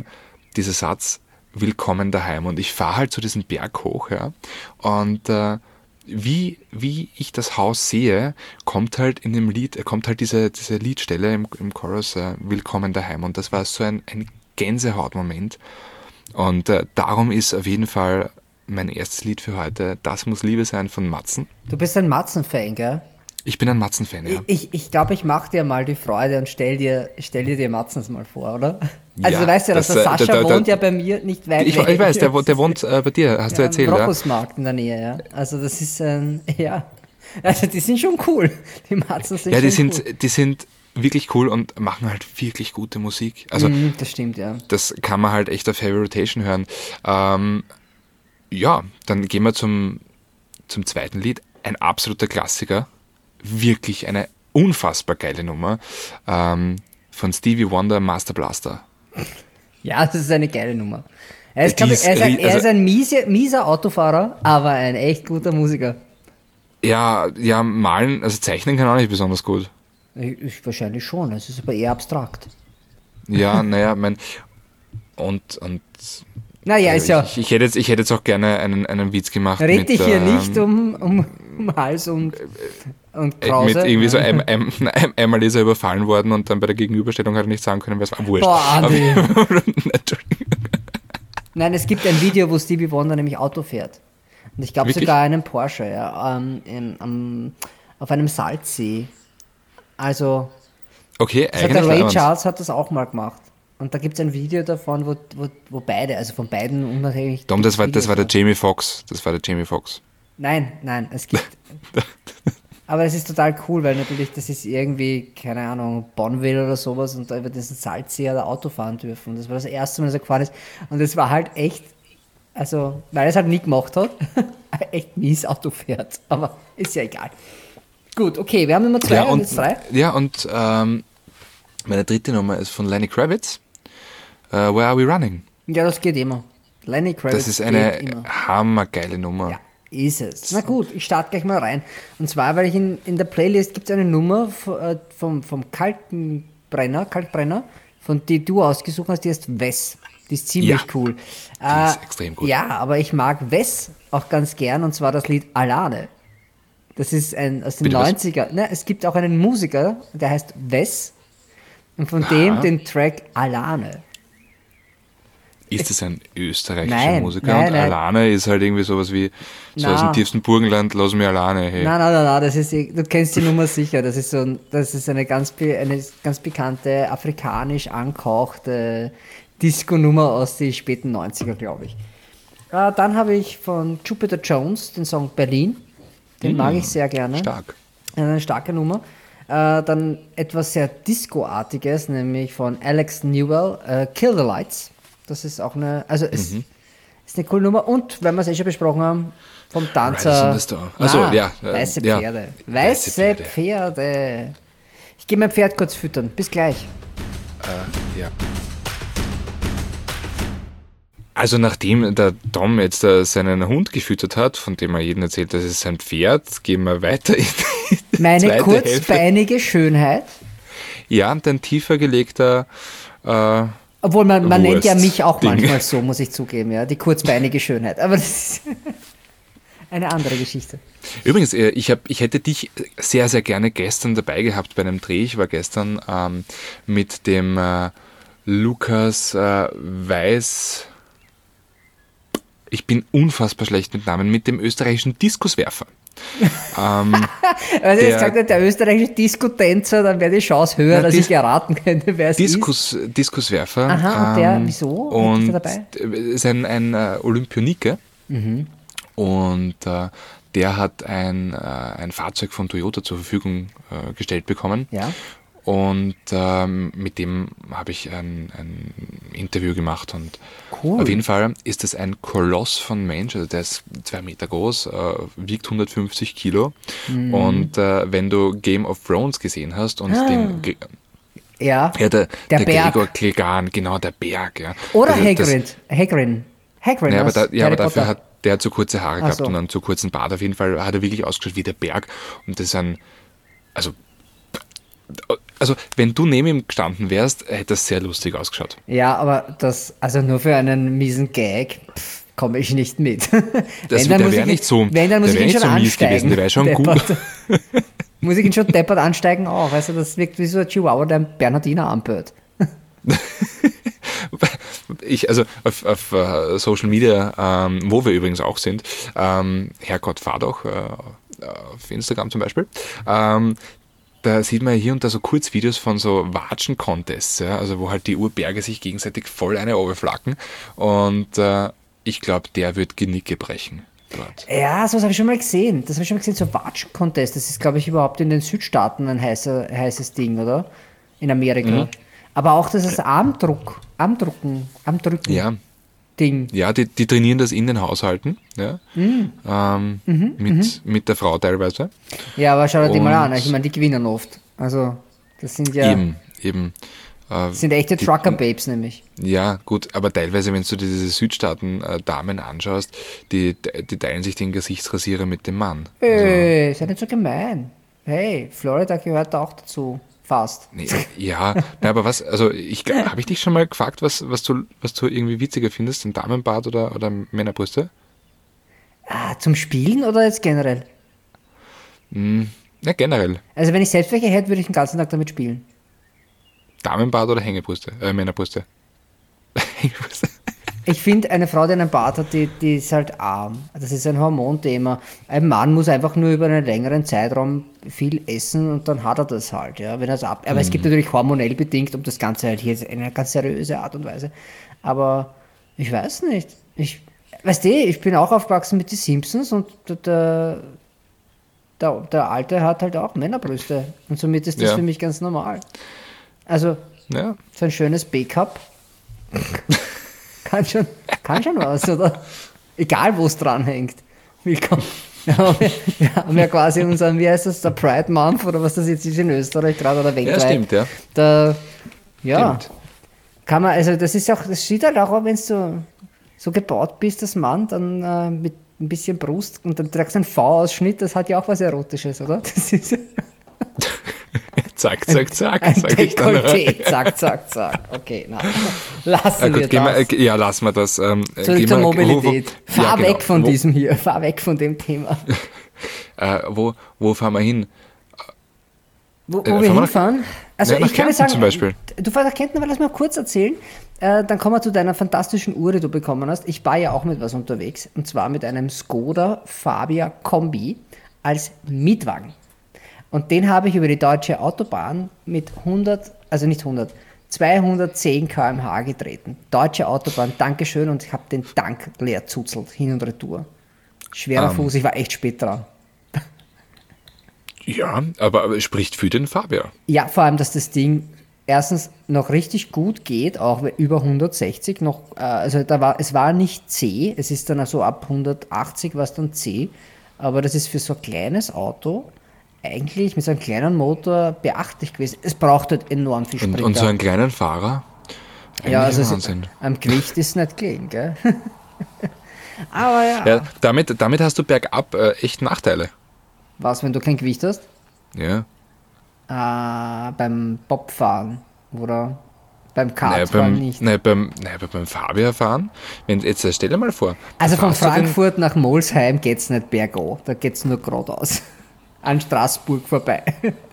dieser Satz, willkommen daheim. Und ich fahre halt so diesen Berg hoch, ja. Und äh, wie, wie ich das Haus sehe, kommt halt in dem Lied, kommt halt diese, diese Liedstelle im, im Chorus, äh, willkommen daheim. Und das war so ein, ein Gänsehautmoment. Und äh, darum ist auf jeden Fall mein erstes Lied für heute, Das muss Liebe sein von Matzen. Du bist ein Matzen-Fan, gell? Ich bin ein Matzen-Fan, ja. Ich glaube, ich, glaub, ich mache dir mal die Freude und stell dir, stell dir die Matzens mal vor, oder? Also Ja, du weißt ja, dass das, der äh, Sascha da- da- wohnt ja bei mir nicht weit Ich, weg. ich weiß, der, wo- der wohnt äh, bei dir, hast du ja, erzählt, am ja? Rochusmarkt in der Nähe, ja. Also das ist ein, ja. Also die sind schon cool. Die Matzens sind Ja, die schon sind, cool. die sind wirklich cool und machen halt wirklich gute Musik. Also Mhm, das stimmt, ja. das kann man halt echt auf Heavy Rotation hören. Ähm, ja, dann gehen wir zum, zum zweiten Lied. Ein absoluter Klassiker. Wirklich eine unfassbar geile Nummer. Ähm, von Stevie Wonder, Master Blaster. Ja, das ist eine geile Nummer. Er ist, Die glaub ich, ist er ist ein, ri- er ist also- ein miese, mieser Autofahrer, aber ein echt guter Musiker. Ja, ja, malen, also zeichnen kann auch nicht besonders gut. Ich, ich, wahrscheinlich schon, es ist aber eher abstrakt. Ja, naja, mein, und, und Naja, ist ja, ich, ich, hätte jetzt, ich hätte jetzt auch gerne einen, einen Witz gemacht. red mit, dich hier ähm, nicht um, um, um Hals und, und Äh, Krause. Mit irgendwie so Ja. ein, ein, ein, einmal ist er überfallen worden und dann bei der Gegenüberstellung hat er nicht sagen können, wer es war. Wurscht. Boah, Andi. Aber- Entschuldigung. Nein, es gibt ein Video, wo Stevie Wonder nämlich Auto fährt. Und ich glaube Wirklich? sogar einen Porsche, ja, ähm, in, am, auf einem Salzsee. Also, Okay, das hat eigentlich der Ray leibend. Charles hat das auch mal gemacht. Und da gibt es ein Video davon, wo, wo, wo beide, also von beiden unabhängig. Tom, das war, das Videos war der davon. Jamie Foxx. Das war der Jamie Foxx. Nein, nein, es gibt. Aber es ist total cool, weil natürlich, das ist irgendwie, keine Ahnung, Bonneville oder sowas und da über diesen Salzsee hat er Auto fahren dürfen. Das war das erste Mal, dass er gefahren ist. Und es war halt echt, also, weil er es halt nie gemacht hat, echt mies Auto fährt. Aber ist ja egal. Gut, okay, wir haben Nummer zwei Ja, und und, jetzt drei. ja, und ähm, meine dritte Nummer ist von Lenny Kravitz. Äh, Where Are We Running? Ja, das geht immer. Lenny Kravitz Das ist eine geht immer. hammergeile Nummer. Ja, ist es. Na gut, ich starte gleich mal rein. Und zwar, weil ich in, in der Playlist gibt es eine Nummer v- äh, vom, vom Kaltenbrenner, Kalkbrenner, von die du ausgesucht hast, die heißt Wes. Die ist ziemlich Ja, cool. die ist extrem gut. Ja, aber ich mag Wes auch ganz gern und zwar das Lied Alane. Das ist ein aus den Bitte was? neunziger. Ne, es gibt auch einen Musiker, der heißt Wes und von dem Aha. den Track Alane. Ist das ein österreichischer Nein, Musiker? nein, und nein. Alane ist halt irgendwie sowas wie, so aus Na. dem tiefsten Burgenland, lass mich Alane. Hey. Nein, nein, nein, nein, das ist, du kennst die Nummer sicher. Das ist so ein, das ist eine ganz, be- eine ganz bekannte afrikanisch angehauchte Disco-Nummer aus den späten neunziger, glaube ich. Äh, dann habe ich von Jupiter Jones den Song Berlin. Den mag ich sehr gerne. Stark. Eine starke Nummer. Äh, dann etwas sehr Disco-artiges, nämlich von Alex Newell, äh, Kill the Lights. Das ist auch eine, also es ist eine coole Nummer. Und, wenn wir es eh schon besprochen haben, vom Tanzer. Riders on the Storm. Ach so, Nein, ja, äh, Weiße ja. Pferde. Weiße, Weiße Pferde. Pferde. Ich gehe mein Pferd kurz füttern. Bis gleich. Äh, ja. Also nachdem der Tom jetzt äh, seinen Hund gefüttert hat, von dem er jedem erzählt, das ist sein Pferd, gehen wir weiter in die Meine zweite Hälfte. kurzbeinige Schönheit. Ja, und ein tiefer gelegter äh, Obwohl man, man nennt ja Wurst- mich auch Ding. manchmal so, muss ich zugeben, ja. Die kurzbeinige Schönheit. Aber das ist eine andere Geschichte. Übrigens, äh, ich, hab, ich hätte dich sehr, sehr gerne gestern dabei gehabt bei einem Dreh. Ich war gestern ähm, mit dem äh, Lukas äh, Weiß. Ich bin unfassbar schlecht mit Namen, mit dem österreichischen Diskuswerfer. ähm, Also Der- jetzt sagt er, der österreichische Disco-Tänzer, dann wäre die Chance höher, Na, dass Dis- ich erraten könnte, wer es ist. Diskus, Diskuswerfer. Aha, und der, wieso? Und Ist der dabei? ist ein, ein äh, Olympionike. Mhm. Und äh, der hat ein, äh, ein Fahrzeug von Toyota zur Verfügung äh, gestellt bekommen. Ja. Und ähm, mit dem habe ich ein, ein Interview gemacht. Und Cool. auf jeden Fall ist das ein Koloss von Mensch. Also der ist zwei Meter groß, äh, wiegt hundertfünfzig Kilo. Mhm. Und äh, wenn du Game of Thrones gesehen hast und Ah. den... Ge- Ja. Ja, der, Der der, Berg. Gregor Clegane, genau, der Berg. Ja. Oder Also das- Hagrid. Hagrid. Hagrid Ja, aber, aus da, ja, Harry aber dafür Potter. hat der zu kurze Haare Ach gehabt so. und einen zu kurzen Bart. Auf jeden Fall hat er wirklich ausgeschaut wie der Berg. Und das ist ein, also also wenn du neben ihm gestanden wärst, hätte das sehr lustig ausgeschaut. Ja, aber das, also nur für einen miesen Gag, pff, komme ich nicht mit. Das, wenn, der wäre nicht so, wenn, dann muss der ich ihn nicht schon so mies ansteigen. gewesen, der wäre schon deppert. gut. Muss ich ihn schon deppert ansteigen auch. Also das wirkt wie so ein Chihuahua, der einen Bernhardiner anbört. Ich, also auf, auf uh, Social Media, ähm, wo wir übrigens auch sind, ähm, Herrgott, fahr doch, äh, auf Instagram zum Beispiel, ähm, da sieht man hier und da so Kurzvideos von so Watschen-Contests, ja, also wo halt die Urberge sich gegenseitig voll eine overflacken und äh, ich glaube, der wird Genicke brechen dort. Ja, sowas habe ich schon mal gesehen. Das habe ich schon mal gesehen, so Watschen-Contest. Das ist, glaube ich, überhaupt in den Südstaaten ein heißer, heißes Ding, oder? In Amerika. Mhm. Aber auch das ist Armdruck, Armdrucken, Armdrücken. Ja. Ding. Ja, die, die trainieren das in den Haushalten, ja, mhm. Ähm, mhm, mit, mhm. mit der Frau teilweise. Ja, aber schau dir die mal an, ich meine, die gewinnen oft. Also, das sind ja... Eben, eben. Das sind echte Trucker-Babes nämlich. Ja, gut, aber teilweise, wenn du dir diese Südstaaten-Damen anschaust, die, die teilen sich den Gesichtsrasierer mit dem Mann. Hey, also, ist ja nicht so gemein. Hey, Florida gehört auch dazu. Fast. Nee, ja, aber was, also ich habe ich dich schon mal gefragt, was, was, du, was du irgendwie witziger findest, ein Damenbart oder, oder Männerbrüste? Ah, zum Spielen oder jetzt generell? Hm, ja, generell. Also wenn ich selbst welche hätte, würde ich den ganzen Tag damit spielen. Damenbart oder Hängebrüste? Äh, Männerbrüste. Hängebrüste. Ich finde, eine Frau, die einen Bart hat, die, die ist halt arm. Das ist ein Hormonthema. Ein Mann muss einfach nur über einen längeren Zeitraum viel essen und dann hat er das halt. Ja, wenn er's ab. Aber mhm. es gibt natürlich hormonell bedingt, um das Ganze halt hier in eine ganz seriöse Art und Weise. Aber ich weiß nicht. Ich, weißt du, ich bin auch aufgewachsen mit den Simpsons und der, der, der Alte hat halt auch Männerbrüste. Und somit ist das ja. für mich ganz normal. Also, ja. so ein schönes B-Cup. Kann schon, kann schon was, oder? Egal, wo es dran hängt. Willkommen. Wir haben, ja, wir haben ja quasi unseren, wie heißt das, der Pride Month oder was das jetzt ist in Österreich gerade oder weltweit. Ja, stimmt, ja. Da, ja, stimmt. Kann man, also das ist auch, das steht halt auch, wenn du so gebaut bist, das Mann, dann äh, mit ein bisschen Brust und dann trägst du einen V-Ausschnitt, das hat ja auch was Erotisches, oder? Das ist Zack, zack, zack. Ein Dekolleté, zack, zack, zack. Okay, na, lassen ja, gut, wir das. Wir, ja, lassen wir das. Ähm, Zurück zur Mobilität. Wo, wo, fahr ja, weg genau. von wo, diesem hier, fahr weg von dem Thema. äh, wo, wo fahren wir hin? Wo, wo äh, wir hinfahren? Also ja, ich kann dir sagen, zum Beispiel. Du fährst nach Kärnten, aber lass mal kurz erzählen. Äh, dann kommen wir zu deiner fantastischen Uhr, die du bekommen hast. Ich war ja auch mit was unterwegs, und zwar mit einem Skoda Fabia Kombi als Mietwagen. Und den habe ich über die deutsche Autobahn mit hundert, also nicht hundert, zweihundertzehn Kilometer pro Stunde getreten. Deutsche Autobahn, Dankeschön, und ich habe den Tank leer zuzelt, hin und retour. Schwerer um, Fuß, ich war echt spät dran. Ja, aber, aber es spricht für den Fabia. Ja, vor allem, dass das Ding erstens noch richtig gut geht, auch über hundertsechzig noch, äh, also da war, es war nicht C, es ist dann also ab hundertachtzig war es dann C, aber das ist für so ein kleines Auto eigentlich mit so einem kleinen Motor beachtlich gewesen. Es braucht halt enorm viel Sprit. Und, und so einen kleinen Fahrer? Ja, also Wahnsinn. Am Gewicht ist nicht gelegen, gell? Aber ja. ja damit, damit hast du bergab äh, echt Nachteile. Was, wenn du kein Gewicht hast? Ja. Äh, beim Bobfahren oder beim Kartfahren naja, nicht? Nein, beim, nein, beim Fabia fahren, wenn, jetzt stell dir mal vor. Also von Frankfurt nach Molsheim geht es nicht bergauf, da geht es nur geradeaus. An Straßburg vorbei.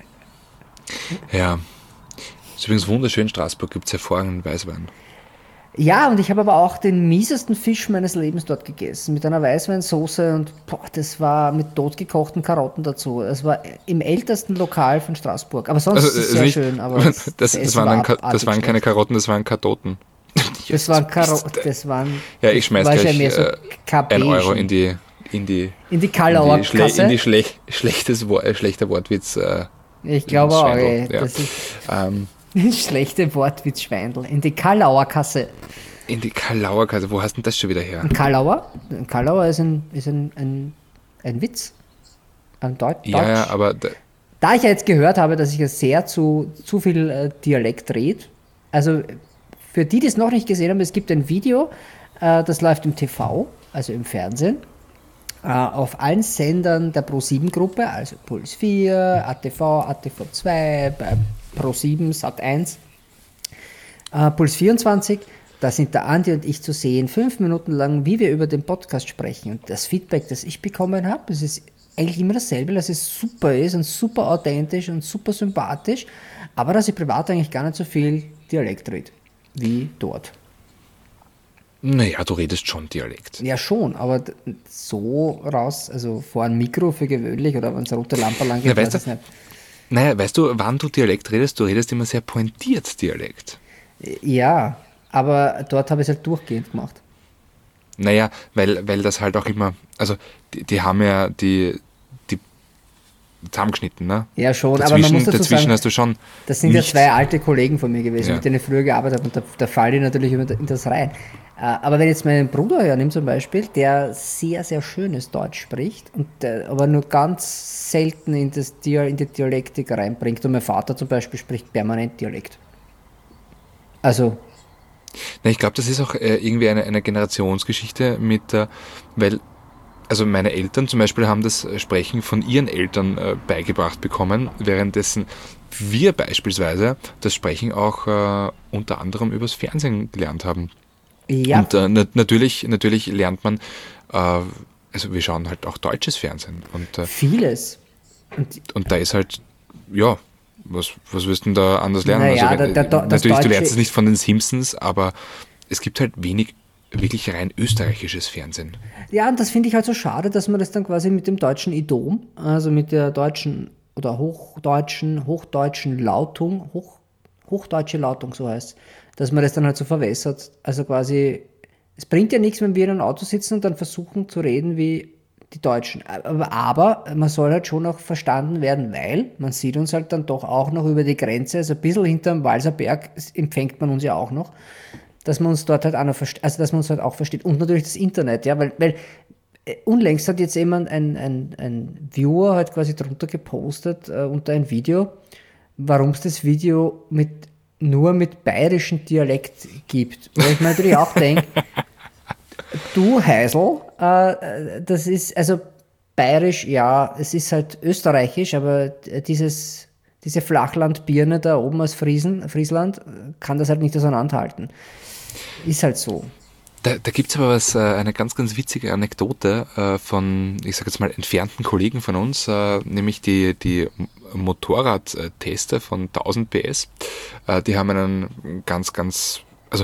Ja. Ist übrigens wunderschön, in Straßburg gibt es hervorragenden Weißwein. Ja, und ich habe aber auch den miesesten Fisch meines Lebens dort gegessen. Mit einer Weißweinsoße und boah, das war mit totgekochten Karotten dazu. Das war im ältesten Lokal von Straßburg. Aber sonst also, ist es sehr nicht, schön. Aber das, das, das, waren, war das waren keine Karotten, das waren Kartoten. Das waren Karotten, das waren... Ja, ich schmeiß gleich mehr so äh, ein Euro in die... In die, in die Kallauer in die, Schle in die Schlech schlechtes Wort, äh, schlechter Wortwitz. Äh, ich glaube auch, ey, ja. das ist ähm, schlechte Wortwitz Schweindl. In die Kallauer Kasse. In die Kallauer Kasse, wo hast denn das schon wieder her? Ein Kallauer? Ein Kallauer ist ein, ist ein, ein, ein Witz. Ein Deut ja, Deutsch. Ja, aber... Da, da ich ja jetzt gehört habe, dass ich ja sehr zu, zu viel äh, Dialekt rede, also für die, die es noch nicht gesehen haben, es gibt ein Video, äh, das läuft im T V, also im Fernsehen. äh, auf allen Sendern der Pro sieben Gruppe, also Puls vier, A T V, A T V zwei, bei Pro sieben, Sat eins, äh, Puls vierundzwanzig, da sind der Andi und ich zu sehen, fünf Minuten lang, wie wir über den Podcast sprechen. Und das Feedback, das ich bekommen habe, das ist eigentlich immer dasselbe, dass es super ist und super authentisch und super sympathisch, aber dass ich privat eigentlich gar nicht so viel Dialekt rede, wie dort. Naja, du redest schon Dialekt. Ja schon, aber so raus, also vor einem Mikro für gewöhnlich oder wenn es rote Lampe lang geht, Na, weiß weißt ich nicht. Naja, weißt du, wann du Dialekt redest? Du redest immer sehr pointiert Dialekt. Ja, aber dort habe ich es halt durchgehend gemacht. Naja, weil, weil das halt auch immer, also die, die haben ja die, die zusammengeschnitten, ne? Ja schon, dazwischen, aber man muss dazu dazwischen sagen, hast du schon das sind nicht, ja zwei alte Kollegen von mir gewesen, Ja. mit denen ich früher gearbeitet habe und da, da falle ich natürlich immer in das rein. Äh, Aber wenn jetzt meinen Bruder hernimmt zum Beispiel, der sehr, sehr schönes Deutsch spricht und der, aber nur ganz selten in, das Dia, in die Dialektik reinbringt und mein Vater zum Beispiel spricht permanent Dialekt. Also, Na, ich glaube, das ist auch äh, irgendwie eine, eine Generationsgeschichte mit, äh, weil, also meine Eltern zum Beispiel haben das Sprechen von ihren Eltern äh, beigebracht bekommen, währenddessen wir beispielsweise das Sprechen auch äh, unter anderem übers Fernsehen gelernt haben. ja, Und äh, na, natürlich, natürlich lernt man, äh, also wir schauen halt auch deutsches Fernsehen und, äh, vieles. Und und da ist halt, ja, was, was wirst du denn da anders lernen? Naja, also, wenn, der- der- das natürlich, du Deutsche- lernst es nicht von den Simpsons, aber es gibt halt wenig wirklich rein österreichisches Fernsehen. Ja, und das finde ich halt so schade, dass man das dann quasi mit dem deutschen Idom, also mit der deutschen oder hochdeutschen, hochdeutschen Lautung, hoch, hochdeutsche Lautung, so heißt, dass man das dann halt so verwässert. Also quasi, es bringt ja nichts, wenn wir in einem Auto sitzen und dann versuchen zu reden wie die Deutschen. Aber, aber man soll halt schon auch verstanden werden, weil man sieht uns halt dann doch auch noch über die Grenze, also ein bisschen hinterm Walser Berg empfängt man uns ja auch noch, dass man uns dort halt auch noch versteht, also dass man uns halt auch versteht. Und natürlich das Internet, ja, weil, weil äh, unlängst hat jetzt jemand, ein, ein, ein Viewer halt quasi drunter gepostet äh, unter ein Video, warum es das Video mit nur mit bayerischem Dialekt gibt. Wo ich mir natürlich auch denke, du Heisel, äh, das ist, also bayerisch, ja, es ist halt österreichisch, aber dieses, diese Flachlandbirne da oben aus Friesen, Friesland kann das halt nicht auseinanderhalten. Ist halt so. Da, da gibt es aber was, äh, eine ganz, ganz witzige Anekdote äh, von, ich sage jetzt mal, entfernten Kollegen von uns, äh, nämlich die, die Motorradtester von tausend P S. Äh, die haben einen ganz, ganz, also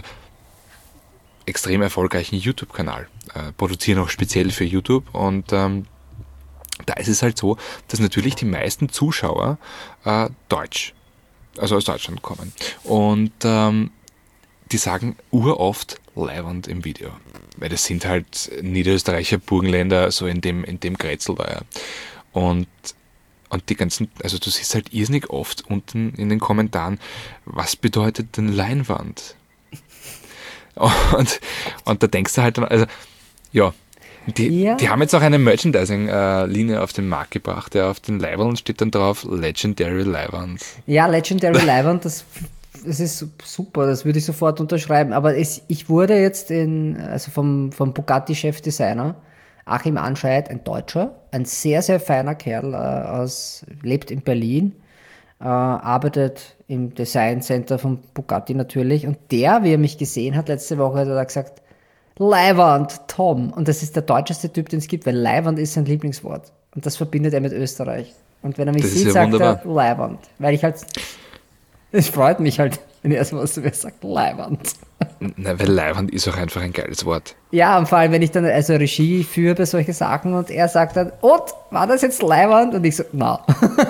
extrem erfolgreichen YouTube-Kanal, äh, produzieren auch speziell für YouTube und ähm, da ist es halt so, dass natürlich die meisten Zuschauer äh, Deutsch, also aus Deutschland kommen und ähm, die sagen uroft leiwand im Video, weil das sind halt Niederösterreicher, Burgenländer, so in dem, in dem Grätzl da, ja. Und, und die ganzen, also du siehst halt irrsinnig oft unten in den Kommentaren, was bedeutet denn Leinwand? Und, und da denkst du halt dann, also, ja, die, Ja. die haben jetzt auch eine Merchandising-Linie auf den Markt gebracht, ja, auf den Leibwand steht dann drauf Legendary Leibwand. Ja, Legendary Leiband, das, das ist super, das würde ich sofort unterschreiben. Aber es, ich wurde jetzt in, also vom, vom Bugatti-Chefdesigner Achim Anscheit, ein Deutscher, ein sehr, sehr feiner Kerl, äh, aus, lebt in Berlin, äh, arbeitet im Design Center von Bugatti natürlich. Und der, wie er mich gesehen hat letzte Woche, hat er gesagt, Leiwand, Tom. Und das ist der deutscheste Typ, den es gibt, weil Leiwand ist sein Lieblingswort. Und das verbindet er mit Österreich. Und wenn er mich Das ist sieht, ja sagt wunderbar. er Leiwand. Weil ich halt, es freut mich halt, wenn er erstmal was zu mir sagt, Leiwand. Na, weil Leibwand ist auch einfach ein geiles Wort. Ja, und vor allem, wenn ich dann also Regie führe bei solchen Sachen und er sagt dann, und, war das jetzt Leiwand? Und ich so, na.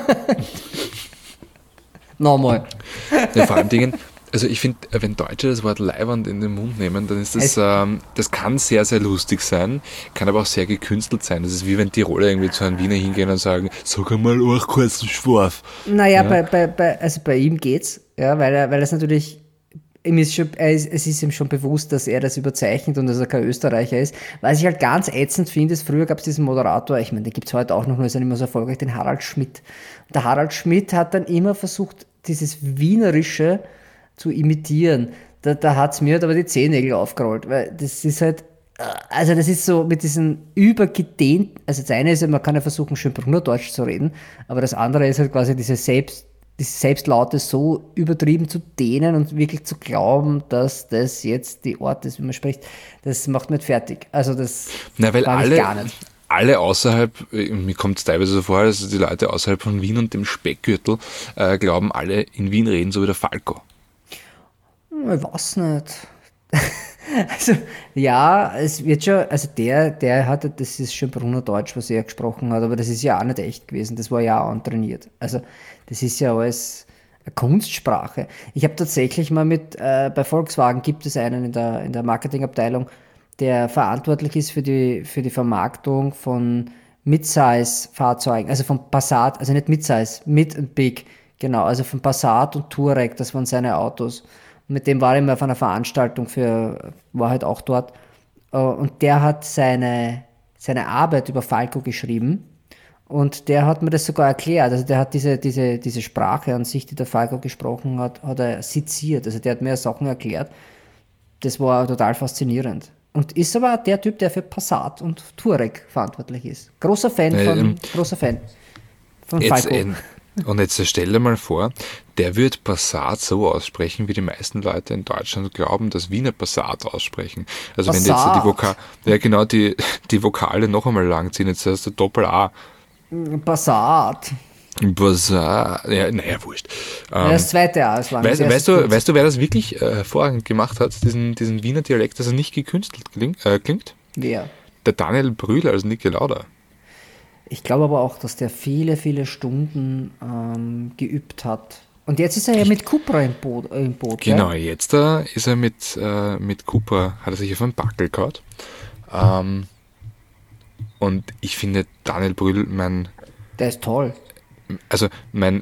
Nochmal. Ja, vor allen Dingen, also ich finde, wenn Deutsche das Wort Leiwand in den Mund nehmen, dann ist das, Es- ähm, das kann sehr, sehr lustig sein, kann aber auch sehr gekünstelt sein. Das ist wie wenn Tiroler irgendwie zu einem Wiener hingehen und sagen, sag einmal auch kurz einen Schwarf. Naja, Ja. bei, bei, bei, also bei ihm geht's, ja, weil er, weil es natürlich, ihm ist schon, er ist, es ist ihm schon bewusst, dass er das überzeichnet und dass er kein Österreicher ist. Was ich halt ganz ätzend finde, ist, früher gab es diesen Moderator, ich meine, den gibt's heute auch noch, nur ist er nicht mehr so erfolgreich, den Harald Schmidt. Und der Harald Schmidt hat dann immer versucht, dieses Wienerische zu imitieren. Da, da hat's mir halt aber die Zehennägel aufgerollt, weil das ist halt Also das ist so mit diesen übergedehnten, also das eine ist ja, man kann ja versuchen, Schönbrunner Deutsch zu reden, aber das andere ist halt quasi diese Selbst, diese Selbstlaute so übertrieben zu dehnen und wirklich zu glauben, dass das jetzt die Art ist, wie man spricht, das macht mich nicht fertig. Also das Na, weil mag alle, ich gar nicht. alle außerhalb, mir kommt es teilweise so vor, dass die Leute außerhalb von Wien und dem Speckgürtel äh, glauben, alle in Wien reden so wie der Falco. Ich weiß nicht. Also, ja, es wird schon, also der, der hatte, das ist schon Brunner Deutsch, was er gesprochen hat, aber das ist ja auch nicht echt gewesen, das war ja auch antrainiert. Also, das ist ja alles eine Kunstsprache. Ich habe tatsächlich mal mit, äh, bei Volkswagen gibt es einen in der, in der Marketingabteilung, der verantwortlich ist für die, für die Vermarktung von Midsize-Fahrzeugen, also von Passat, also nicht Midsize, Mid und Big, genau, also von Passat und Touareg, das waren seine Autos. Mit dem war ich mal auf einer Veranstaltung für, war halt auch dort. Und der hat seine, seine Arbeit über Falco geschrieben. Und der hat mir das sogar erklärt. Also der hat diese, diese, diese Sprache an sich, die der Falco gesprochen hat, hat er seziert. Also der hat mir Sachen erklärt. Das war total faszinierend. Und ist aber der Typ, der für Passat und Touareg verantwortlich ist. Großer Fan von, ähm, großer Fan von jetzt, Falco. Äh, und jetzt stell dir mal vor, der wird Passat so aussprechen, wie die meisten Leute in Deutschland glauben, dass Wiener Passat aussprechen. Also Passat. wenn die jetzt die Vokale, ja genau, die, die Vokale noch einmal lang ziehen, jetzt heißt der Doppel-A. Passat. Passat, ja, naja, wurscht. Ähm, das zweite A ist lang. Weißt, weißt, du, weißt du, wer das wirklich äh, hervorragend gemacht hat, diesen, diesen Wiener Dialekt, dass er nicht gekünstelt klingt? Äh, klingt? Wer? Der Daniel Brühl als Niki Lauda. Ich glaube aber auch, dass der viele, viele Stunden ähm, geübt hat. Und jetzt ist er ja mit Cupra im Boot. Äh, im Boot genau, ja? jetzt äh, ist er mit, äh, mit Cupra, hat er sich auf einen Backel gehauen. Ähm, und ich finde Daniel Brühl mein... Der ist toll. Also mein,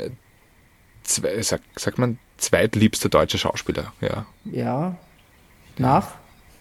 zwei, sag, sagt man, zweitliebster deutscher Schauspieler. Ja. Ja. Nach?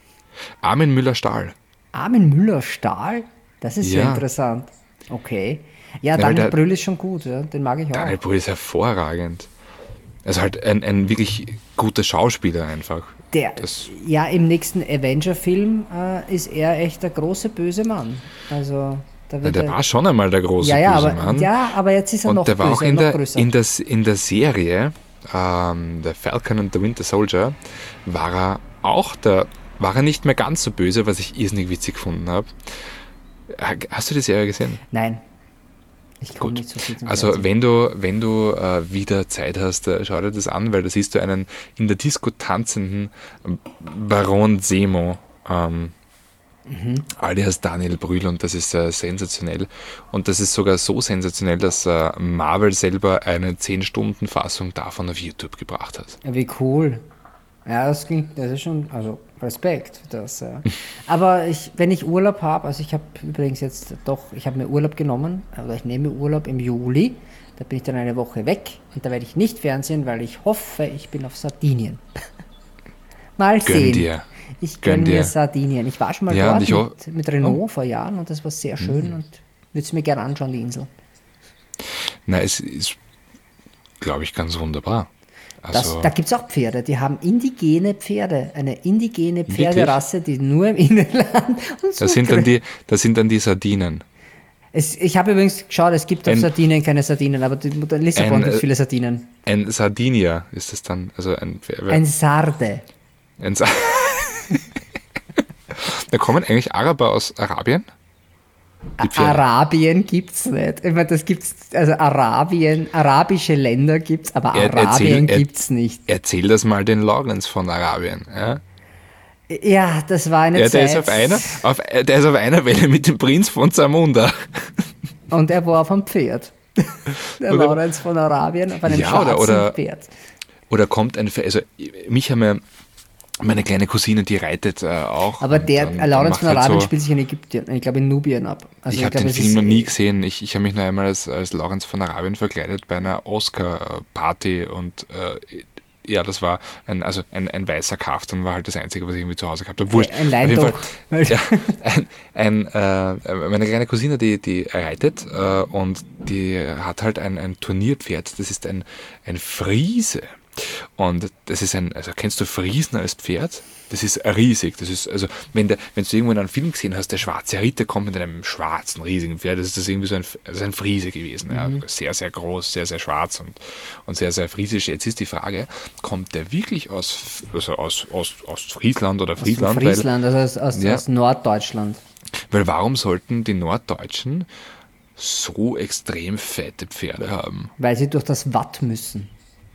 Armin Müller-Stahl. Armin Müller-Stahl? Das ist ja Ja. interessant. Okay. Ja, Ja, weil Daniel der- Brühl ist schon gut, ja. Den mag ich auch. Daniel Brühl ist hervorragend. Also halt ein, ein wirklich guter Schauspieler einfach. Der, Das- ja, im nächsten Avenger-Film äh, ist er echt der große böse Mann. Also, da Ja, wird der er, war schon einmal der große ja, ja, böse aber, Mann. ja, aber jetzt ist er Und noch der war böser, auch in noch der, größer. in, der, in der Serie, ähm, der Falcon and the Winter Soldier, war er auch der, war er nicht mehr ganz so böse, was ich irrsinnig witzig gefunden habe. Hast du die Serie gesehen? Nein. Ich komme Gut. nicht so viel zum Also Fernsehen. wenn du, wenn du äh, wieder Zeit hast, äh, schau dir das an, weil da siehst du einen in der Disco tanzenden Baron Zemo, ähm, Mhm. alias Daniel Brühl, und das ist äh, sensationell. Und das ist sogar so sensationell, dass äh, Marvel selber eine zehn Stunden Fassung davon auf YouTube gebracht hat. Ja, wie cool. Ja, das klingt, das ist schon, also Respekt für das. Ja. Aber ich, wenn ich Urlaub habe, also ich habe übrigens jetzt doch, ich habe mir Urlaub genommen, oder ich nehme Urlaub im Juli, da bin ich dann eine Woche weg und da werde ich nicht fernsehen, weil ich hoffe, ich bin auf Sardinien. Mal Gönn sehen. dir. Ich Gönn gönne mir dir. Sardinien. Ich war schon mal Ja, und dort ich ho- mit, mit Renault vor Jahren und das war sehr schön und würde es mir gerne anschauen, die Insel. Na, es ist, glaube ich, ganz wunderbar. Das, Also, da gibt es auch Pferde, die haben indigene Pferde, eine indigene Pferderasse, die nur im Innenland und so. das sind dann die, das sind dann die Sardinen. Es, ich habe übrigens geschaut, es gibt auf Ein- Sardinien keine Sardinen, aber die, in Lissabon ein, gibt es äh, viele Sardinen. Ein Sardinier ist das dann, also ein, Ein Sarde. ein Sa Da kommen eigentlich Araber aus Arabien? Die Pferde. Arabien gibt es nicht. Ich meine, das gibt's, also Arabien, arabische Länder gibt es, aber Er- Arabien erzähl- er- gibt es nicht. Erzähl das mal den Lawrence von Arabien. Ja? Ja, das war eine Ja, der, Zeit. ist auf einer, auf, der ist auf einer Welle mit dem Prinz von Zamunda. Und er war auf einem Pferd. Der Oder- Lawrence von Arabien auf einem Ja, schwarzen oder- oder- Pferd. Oder kommt ein, also mich haben ja meine kleine Cousine, die reitet äh, auch. Aber und der dann- äh, dann Lawrence macht von halt Arabien so, spielt sich in Ägypten, ich glaube in Nubien ab. Also Ich habe glaube, den es Film ist, noch nie äh, gesehen. Ich, ich habe mich nur einmal als, als Lawrence von Arabien verkleidet bei einer Oscar-Party und äh, ja, das war ein, also ein, ein weißer Kaftan war halt das Einzige, was ich irgendwie zu Hause gehabt habe. Wurscht. Ein Auf jeden Leintuch. Fall, ja, ein, ein, äh, meine kleine Cousine, die, die reitet äh, und die hat halt ein, ein Turnierpferd, das ist ein, ein Friese. Und das ist ein, also kennst du Friesen als Pferd? Das ist riesig. Das ist, also, wenn der, wenn du irgendwo in einem Film gesehen hast, der schwarze Ritter kommt mit einem schwarzen, riesigen Pferd, das ist das irgendwie so ein, also ein Friese gewesen. Ja. Mhm. Sehr, sehr groß, sehr, sehr schwarz und, und sehr, sehr friesisch. Jetzt ist die Frage, kommt der wirklich aus, also aus, aus, aus Friesland oder Friesland? Aus Friesland, weil, also aus, aus, ja. aus Norddeutschland. Weil warum sollten die Norddeutschen so extrem fette Pferde haben? Weil sie durch das Watt müssen.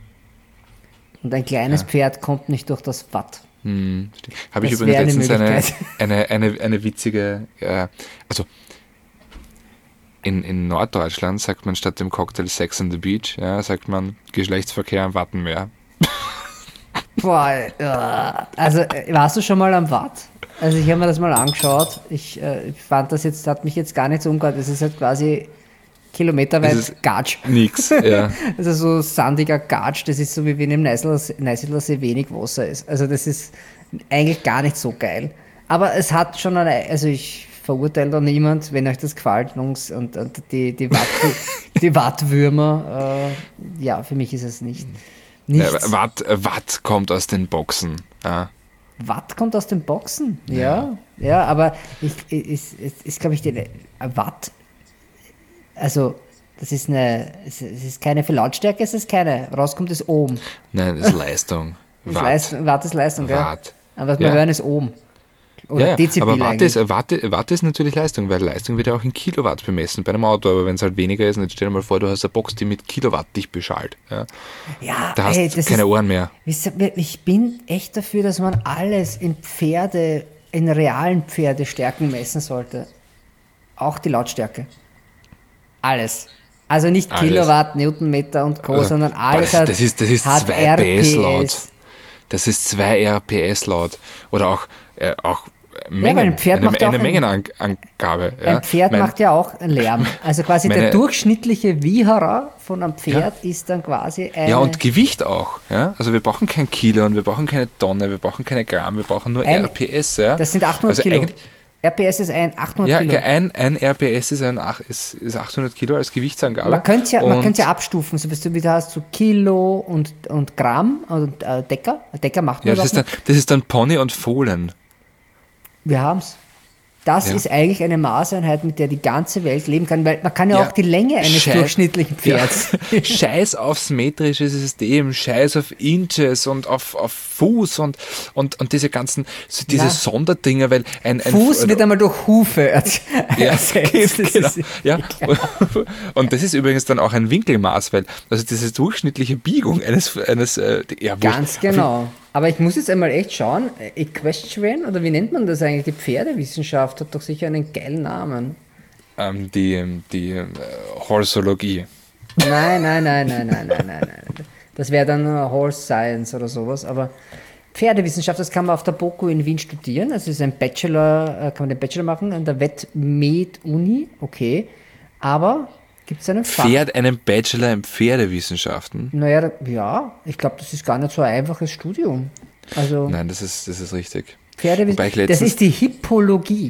Und ein kleines Ja. Pferd kommt nicht durch das Watt. Hm. Habe ich Das übrigens wäre eine letztens eine, Möglichkeit. eine, eine, eine witzige, äh, also in, in Norddeutschland sagt man statt dem Cocktail Sex on the Beach, ja, sagt man Geschlechtsverkehr am Wattenmeer. Boah, äh, also äh, warst du schon mal am Watt? Also ich habe mir das mal angeschaut. Ich äh, fand das jetzt, hat mich jetzt gar nicht so umgehört. Es ist halt quasi kilometerweit Es ist Gatsch. Nix, ja. Also so sandiger Gatsch, das ist so wie wenn im Neusiedler Neusiedler See wenig Wasser ist. Also das ist eigentlich gar nicht so geil. Aber es hat schon eine, also ich verurteile da niemand, wenn euch das gefällt, Jungs, und, und die, die, Watt, die Wattwürmer, äh, ja, für mich ist es nicht. Nichts. Ja, Watt, Watt kommt aus den Boxen. Ja. Watt kommt aus den Boxen, ja, ja, ja, aber ich, ist, ist, ist glaube ich, die Watt, also das ist eine, es ist keine für Lautstärke, es ist keine, rauskommt ist Ohm. Nein, das ist Leistung. Das Watt. Leistung, Watt ist Leistung, gell? Watt. Aber was wir Ja. hören ist Ohm. Oder Ja, Dezibel aber Watt eigentlich. ist, Watt, Watt ist natürlich Leistung, weil Leistung wird ja auch in Kilowatt bemessen bei einem Auto, aber wenn es halt weniger ist, dann stell dir mal vor, du hast eine Box, die mit Kilowatt dich beschallt. Ja. Ja, Da hast ey, du das keine ist, Ohren mehr. wisst ihr, ich bin echt dafür, dass man alles in Pferde, in realen Pferdestärken messen sollte. Auch die Lautstärke. Alles. Also nicht Alles. Kilowatt, Newtonmeter und Co., Also, sondern boah, alles das, hat, das ist, das ist hat zwei R P S P laut. S. Das ist zwei R P S laut. Oder auch, äh, auch weil Mengen, ein Pferd eine, macht ja eine auch ein- Mengenangabe. Ja. Ein Pferd Mein- macht ja auch einen Lärm. Also quasi der Meine- durchschnittliche Wieherer von einem Pferd ist dann quasi eine... Ja, und Gewicht auch. Ja? Also wir brauchen kein Kilo und wir brauchen keine Tonne, wir brauchen keine Gramm, wir brauchen nur Ein- R P S. Ja? das sind achthundert also Kilo. eigentlich- R P S ist ein achthundert Ja, Kilo. ein, ein R P S ist, ein, ach- ist, ist achthundert Kilo als Gewichtsangabe. Man könnte ja, man Und- könnte ja abstufen, so bist du wieder hast, so Kilo und, und Gramm und äh, Decker. Decker macht man Ja, das ist, dann, überhaupt das ist dann Pony und Fohlen. nicht. Wir haben es. Das Ja. ist eigentlich eine Maßeinheit, mit der die ganze Welt leben kann, weil man kann ja, Ja. auch die Länge eines Scheiß- durchschnittlichen Pferds. Ja. Scheiß aufs metrische System, scheiß auf Inches und auf, auf Fuß und, und, und diese ganzen, so diese Na. Sonderdinger, weil ein, ein Fuß wird einmal durch Hufe erz- ja, ersetzt. Das genau. ist- Ja. Und das ist übrigens dann auch ein Winkelmaß, weil also diese durchschnittliche Biegung eines, eines äh, ja, wurscht. Ganz genau. Aber ich muss jetzt einmal echt schauen, Equestrian, oder wie nennt man das eigentlich? Die Pferdewissenschaft hat doch sicher einen geilen Namen. Ähm, die die äh, Horsologie. Nein, nein, nein, nein, nein, nein, nein, nein. Das wäre dann uh, Horse Science oder sowas. Aber Pferdewissenschaft, das kann man auf der BOKU in Wien studieren. Das ist ein Bachelor, äh, kann man den Bachelor machen an der Vet-Med-Uni, okay. Aber gibt es einen Fach? Pferd, einen Bachelor in Pferdewissenschaften? Naja, da- ja, ich glaube, das ist gar nicht so ein einfaches Studium. Also Nein, das ist, das ist richtig. Wobei ich Pferdewissenschaft, das letztens- ist die Hippologie.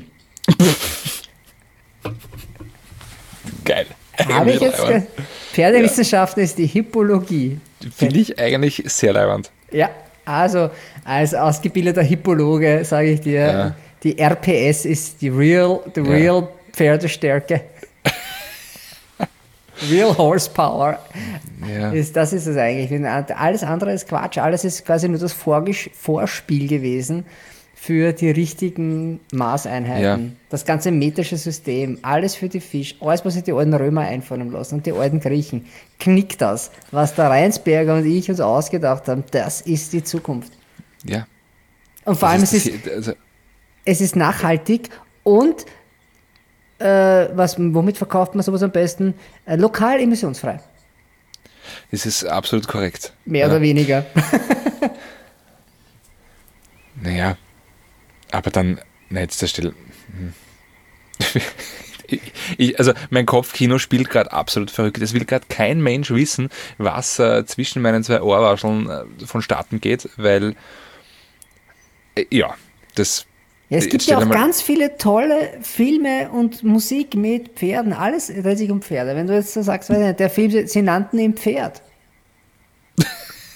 Geil. Habe ich jetzt Leibend. ge- Pferdewissenschaften ist die Hippologie. Finde ich eigentlich sehr leibend. Ja, also als ausgebildeter Hippologe sage ich dir, Ja. die R P S ist die Real, die Ja. real Pferdestärke. Real Horsepower. Ja. Ist, das ist es eigentlich. Wenn alles andere ist Quatsch. Alles ist quasi nur das Vorgesch- Vorspiel gewesen für die richtigen Maßeinheiten. Ja. Das ganze metrische System, alles für die Fisch, alles, was sich die alten Römer einfallen lassen und die alten Griechen. Knickt das. Was der Reinsberger und ich uns ausgedacht haben, das ist die Zukunft. Ja. Und vor allem, Das es ist ist, das- also, es ist nachhaltig und äh, was, womit verkauft man sowas am besten? Äh, lokal emissionsfrei. das ist absolut korrekt. Mehr ja. oder weniger. Naja, aber dann, na jetzt der Stelle. hm. Ich, ich, also mein Kopfkino spielt gerade absolut verrückt. Es will gerade kein Mensch wissen, was äh, zwischen meinen zwei Ohrwascheln äh, vonstatten geht, weil äh, ja, das Ja, es Jetzt gibt stell ja dir auch mal- ganz viele tolle Filme und Musik mit Pferden. Alles dreht sich um Pferde. Wenn du jetzt so sagst, weiß ich nicht, der Film, sie nannten ihn Pferd.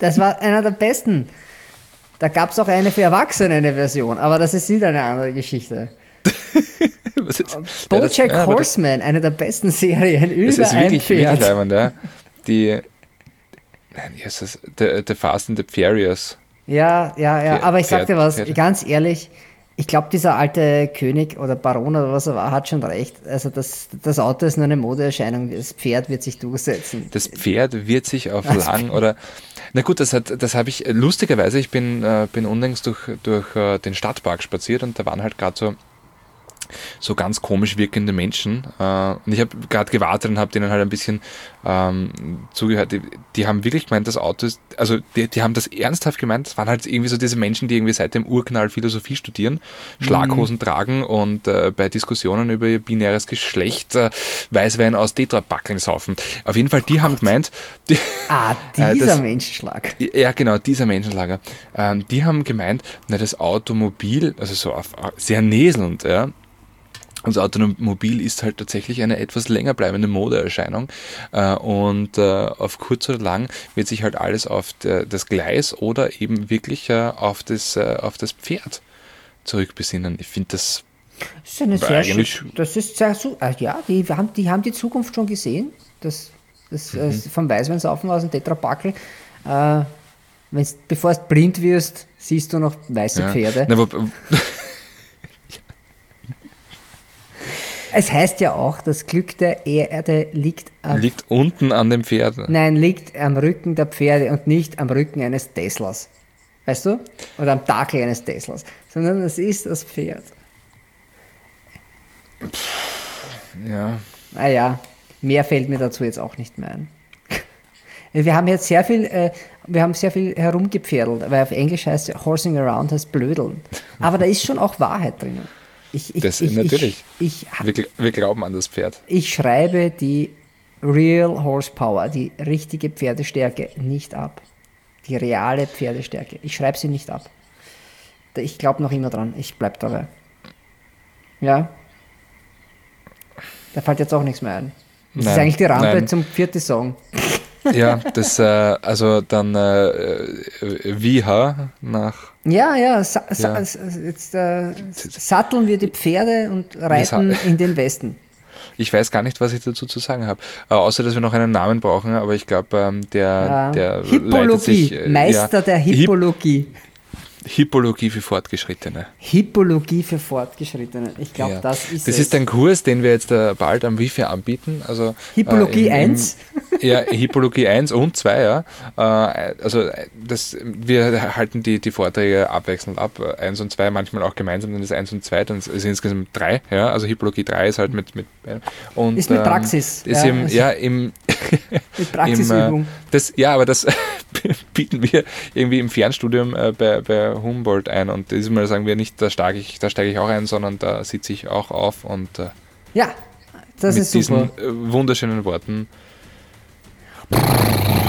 Das war einer der besten. Da gab es auch eine für Erwachsene, eine Version, aber das ist wieder eine andere Geschichte. Was ist, BoJack ja, das, Horseman, eine der besten Serien über das ist ein wirklich, Pferd. wirklich leibend, ja. Die, nein, wie heißt das? The, the Fast and the Furious. Ja, ja, ja, Pferd, aber ich sag dir was, Pferde. ganz ehrlich, ich glaube, dieser alte König oder Baron oder was er war, hat schon recht. Also das, das Auto ist nur eine Modeerscheinung, das Pferd wird sich durchsetzen. Das Pferd wird sich auf Das lang oder, na gut, das hat, das habe ich, lustigerweise, ich bin, äh, bin unlängst durch, durch äh, den Stadtpark spaziert und da waren halt gerade so, so ganz komisch wirkende Menschen. Äh, und ich habe gerade gewartet und habe denen halt ein bisschen ähm, zugehört. Die, die haben wirklich gemeint, das Auto ist, also die, die haben das ernsthaft gemeint. Das waren halt irgendwie so diese Menschen, die irgendwie seit dem Urknall Philosophie studieren, Schlaghosen tragen und äh, bei Diskussionen über ihr binäres Geschlecht äh, Weißwein aus Tetrapackeln saufen. Auf jeden Fall, die haben gemeint, die, Ah, Äh, dieser das- Menschenschlag. ja, genau, dieser Menschenlager. Ähm, die haben gemeint, na, das Automobil, also so auf, sehr näselnd, ja. Das Automobil ist halt tatsächlich eine etwas länger bleibende Modeerscheinung äh, und äh, auf kurz oder lang wird sich halt alles auf der, das Gleis oder eben wirklich äh, auf, das, äh, auf das Pferd zurückbesinnen. Ich finde das Das ist eine Aber sehr eigentlich- schön, das ist sehr so, äh, ja, die haben, die haben die Zukunft schon gesehen. Das, das äh, vom Weißweinsaufen aus dem Tetrapackel. Äh, wenn's, bevor du blind wirst, siehst du noch weiße ja. Pferde. Na, wo, Es heißt ja auch, das Glück der Erde liegt am, liegt unten an dem Pferd. nein, liegt am Rücken der Pferde und nicht am Rücken eines Teslas. Weißt du? Oder am Dackel eines Teslas. Sondern es ist das Pferd. Ja. Naja, mehr fällt mir dazu jetzt auch nicht mehr ein. Wir haben jetzt sehr viel, äh, wir haben sehr viel herumgepferdelt, weil auf Englisch heißt ja horsing around heißt blödeln. Aber da ist schon auch Wahrheit drinnen. Ich, ich, Das- ich, natürlich. Ich, ich, Wir, gl- wir glauben an das Pferd. ich schreibe die Real Horsepower, die richtige Pferdestärke nicht ab. Die reale Pferdestärke. Ich schreibe sie nicht ab. Da- Ich glaube noch immer dran. Ich bleib dabei. Ja? Da fällt jetzt auch nichts mehr ein. Das ist Nein, eigentlich die Rampe nein. zum vierten Song. Ja, das, äh, also dann äh, äh, Wieha nach Ja, ja, sa sa Ja. s- jetzt äh, satteln wir die Pferde und reiten sa- in den Westen. Ich weiß gar nicht, was ich dazu zu sagen habe. Äh, außer, dass wir noch einen Namen brauchen, aber ich glaube, ähm, der, Ja. der leitet Hippologie, sich, äh, Meister ja, der Hip- Hippologie. Hippologie für Fortgeschrittene. Hippologie für Fortgeschrittene. Ich glaube, Ja. das ist Das es. ist ein Kurs, den wir jetzt äh, bald am Wifi anbieten. Also, Hippologie äh, im- im- eins? Ja, Hippologie eins und zwei, ja. Äh, also äh, das, wir halten die, die Vorträge abwechselnd ab, eins und zwei, manchmal auch gemeinsam, dann ist eins und zwei, dann ist es insgesamt drei, ja. Also Hippologie drei ist halt mit, mit und, Ist mit ähm, Praxis, Ist ja. im, ja, im Mit Praxisübung. Im, äh, das, ja, aber das bieten wir irgendwie im Fernstudium äh, bei, bei Humboldt ein und diesmal sagen wir nicht, da steige ich, da steige ich auch ein, sondern da sitze ich auch auf und äh, Ja, das mit ist super. diesen äh, wunderschönen Worten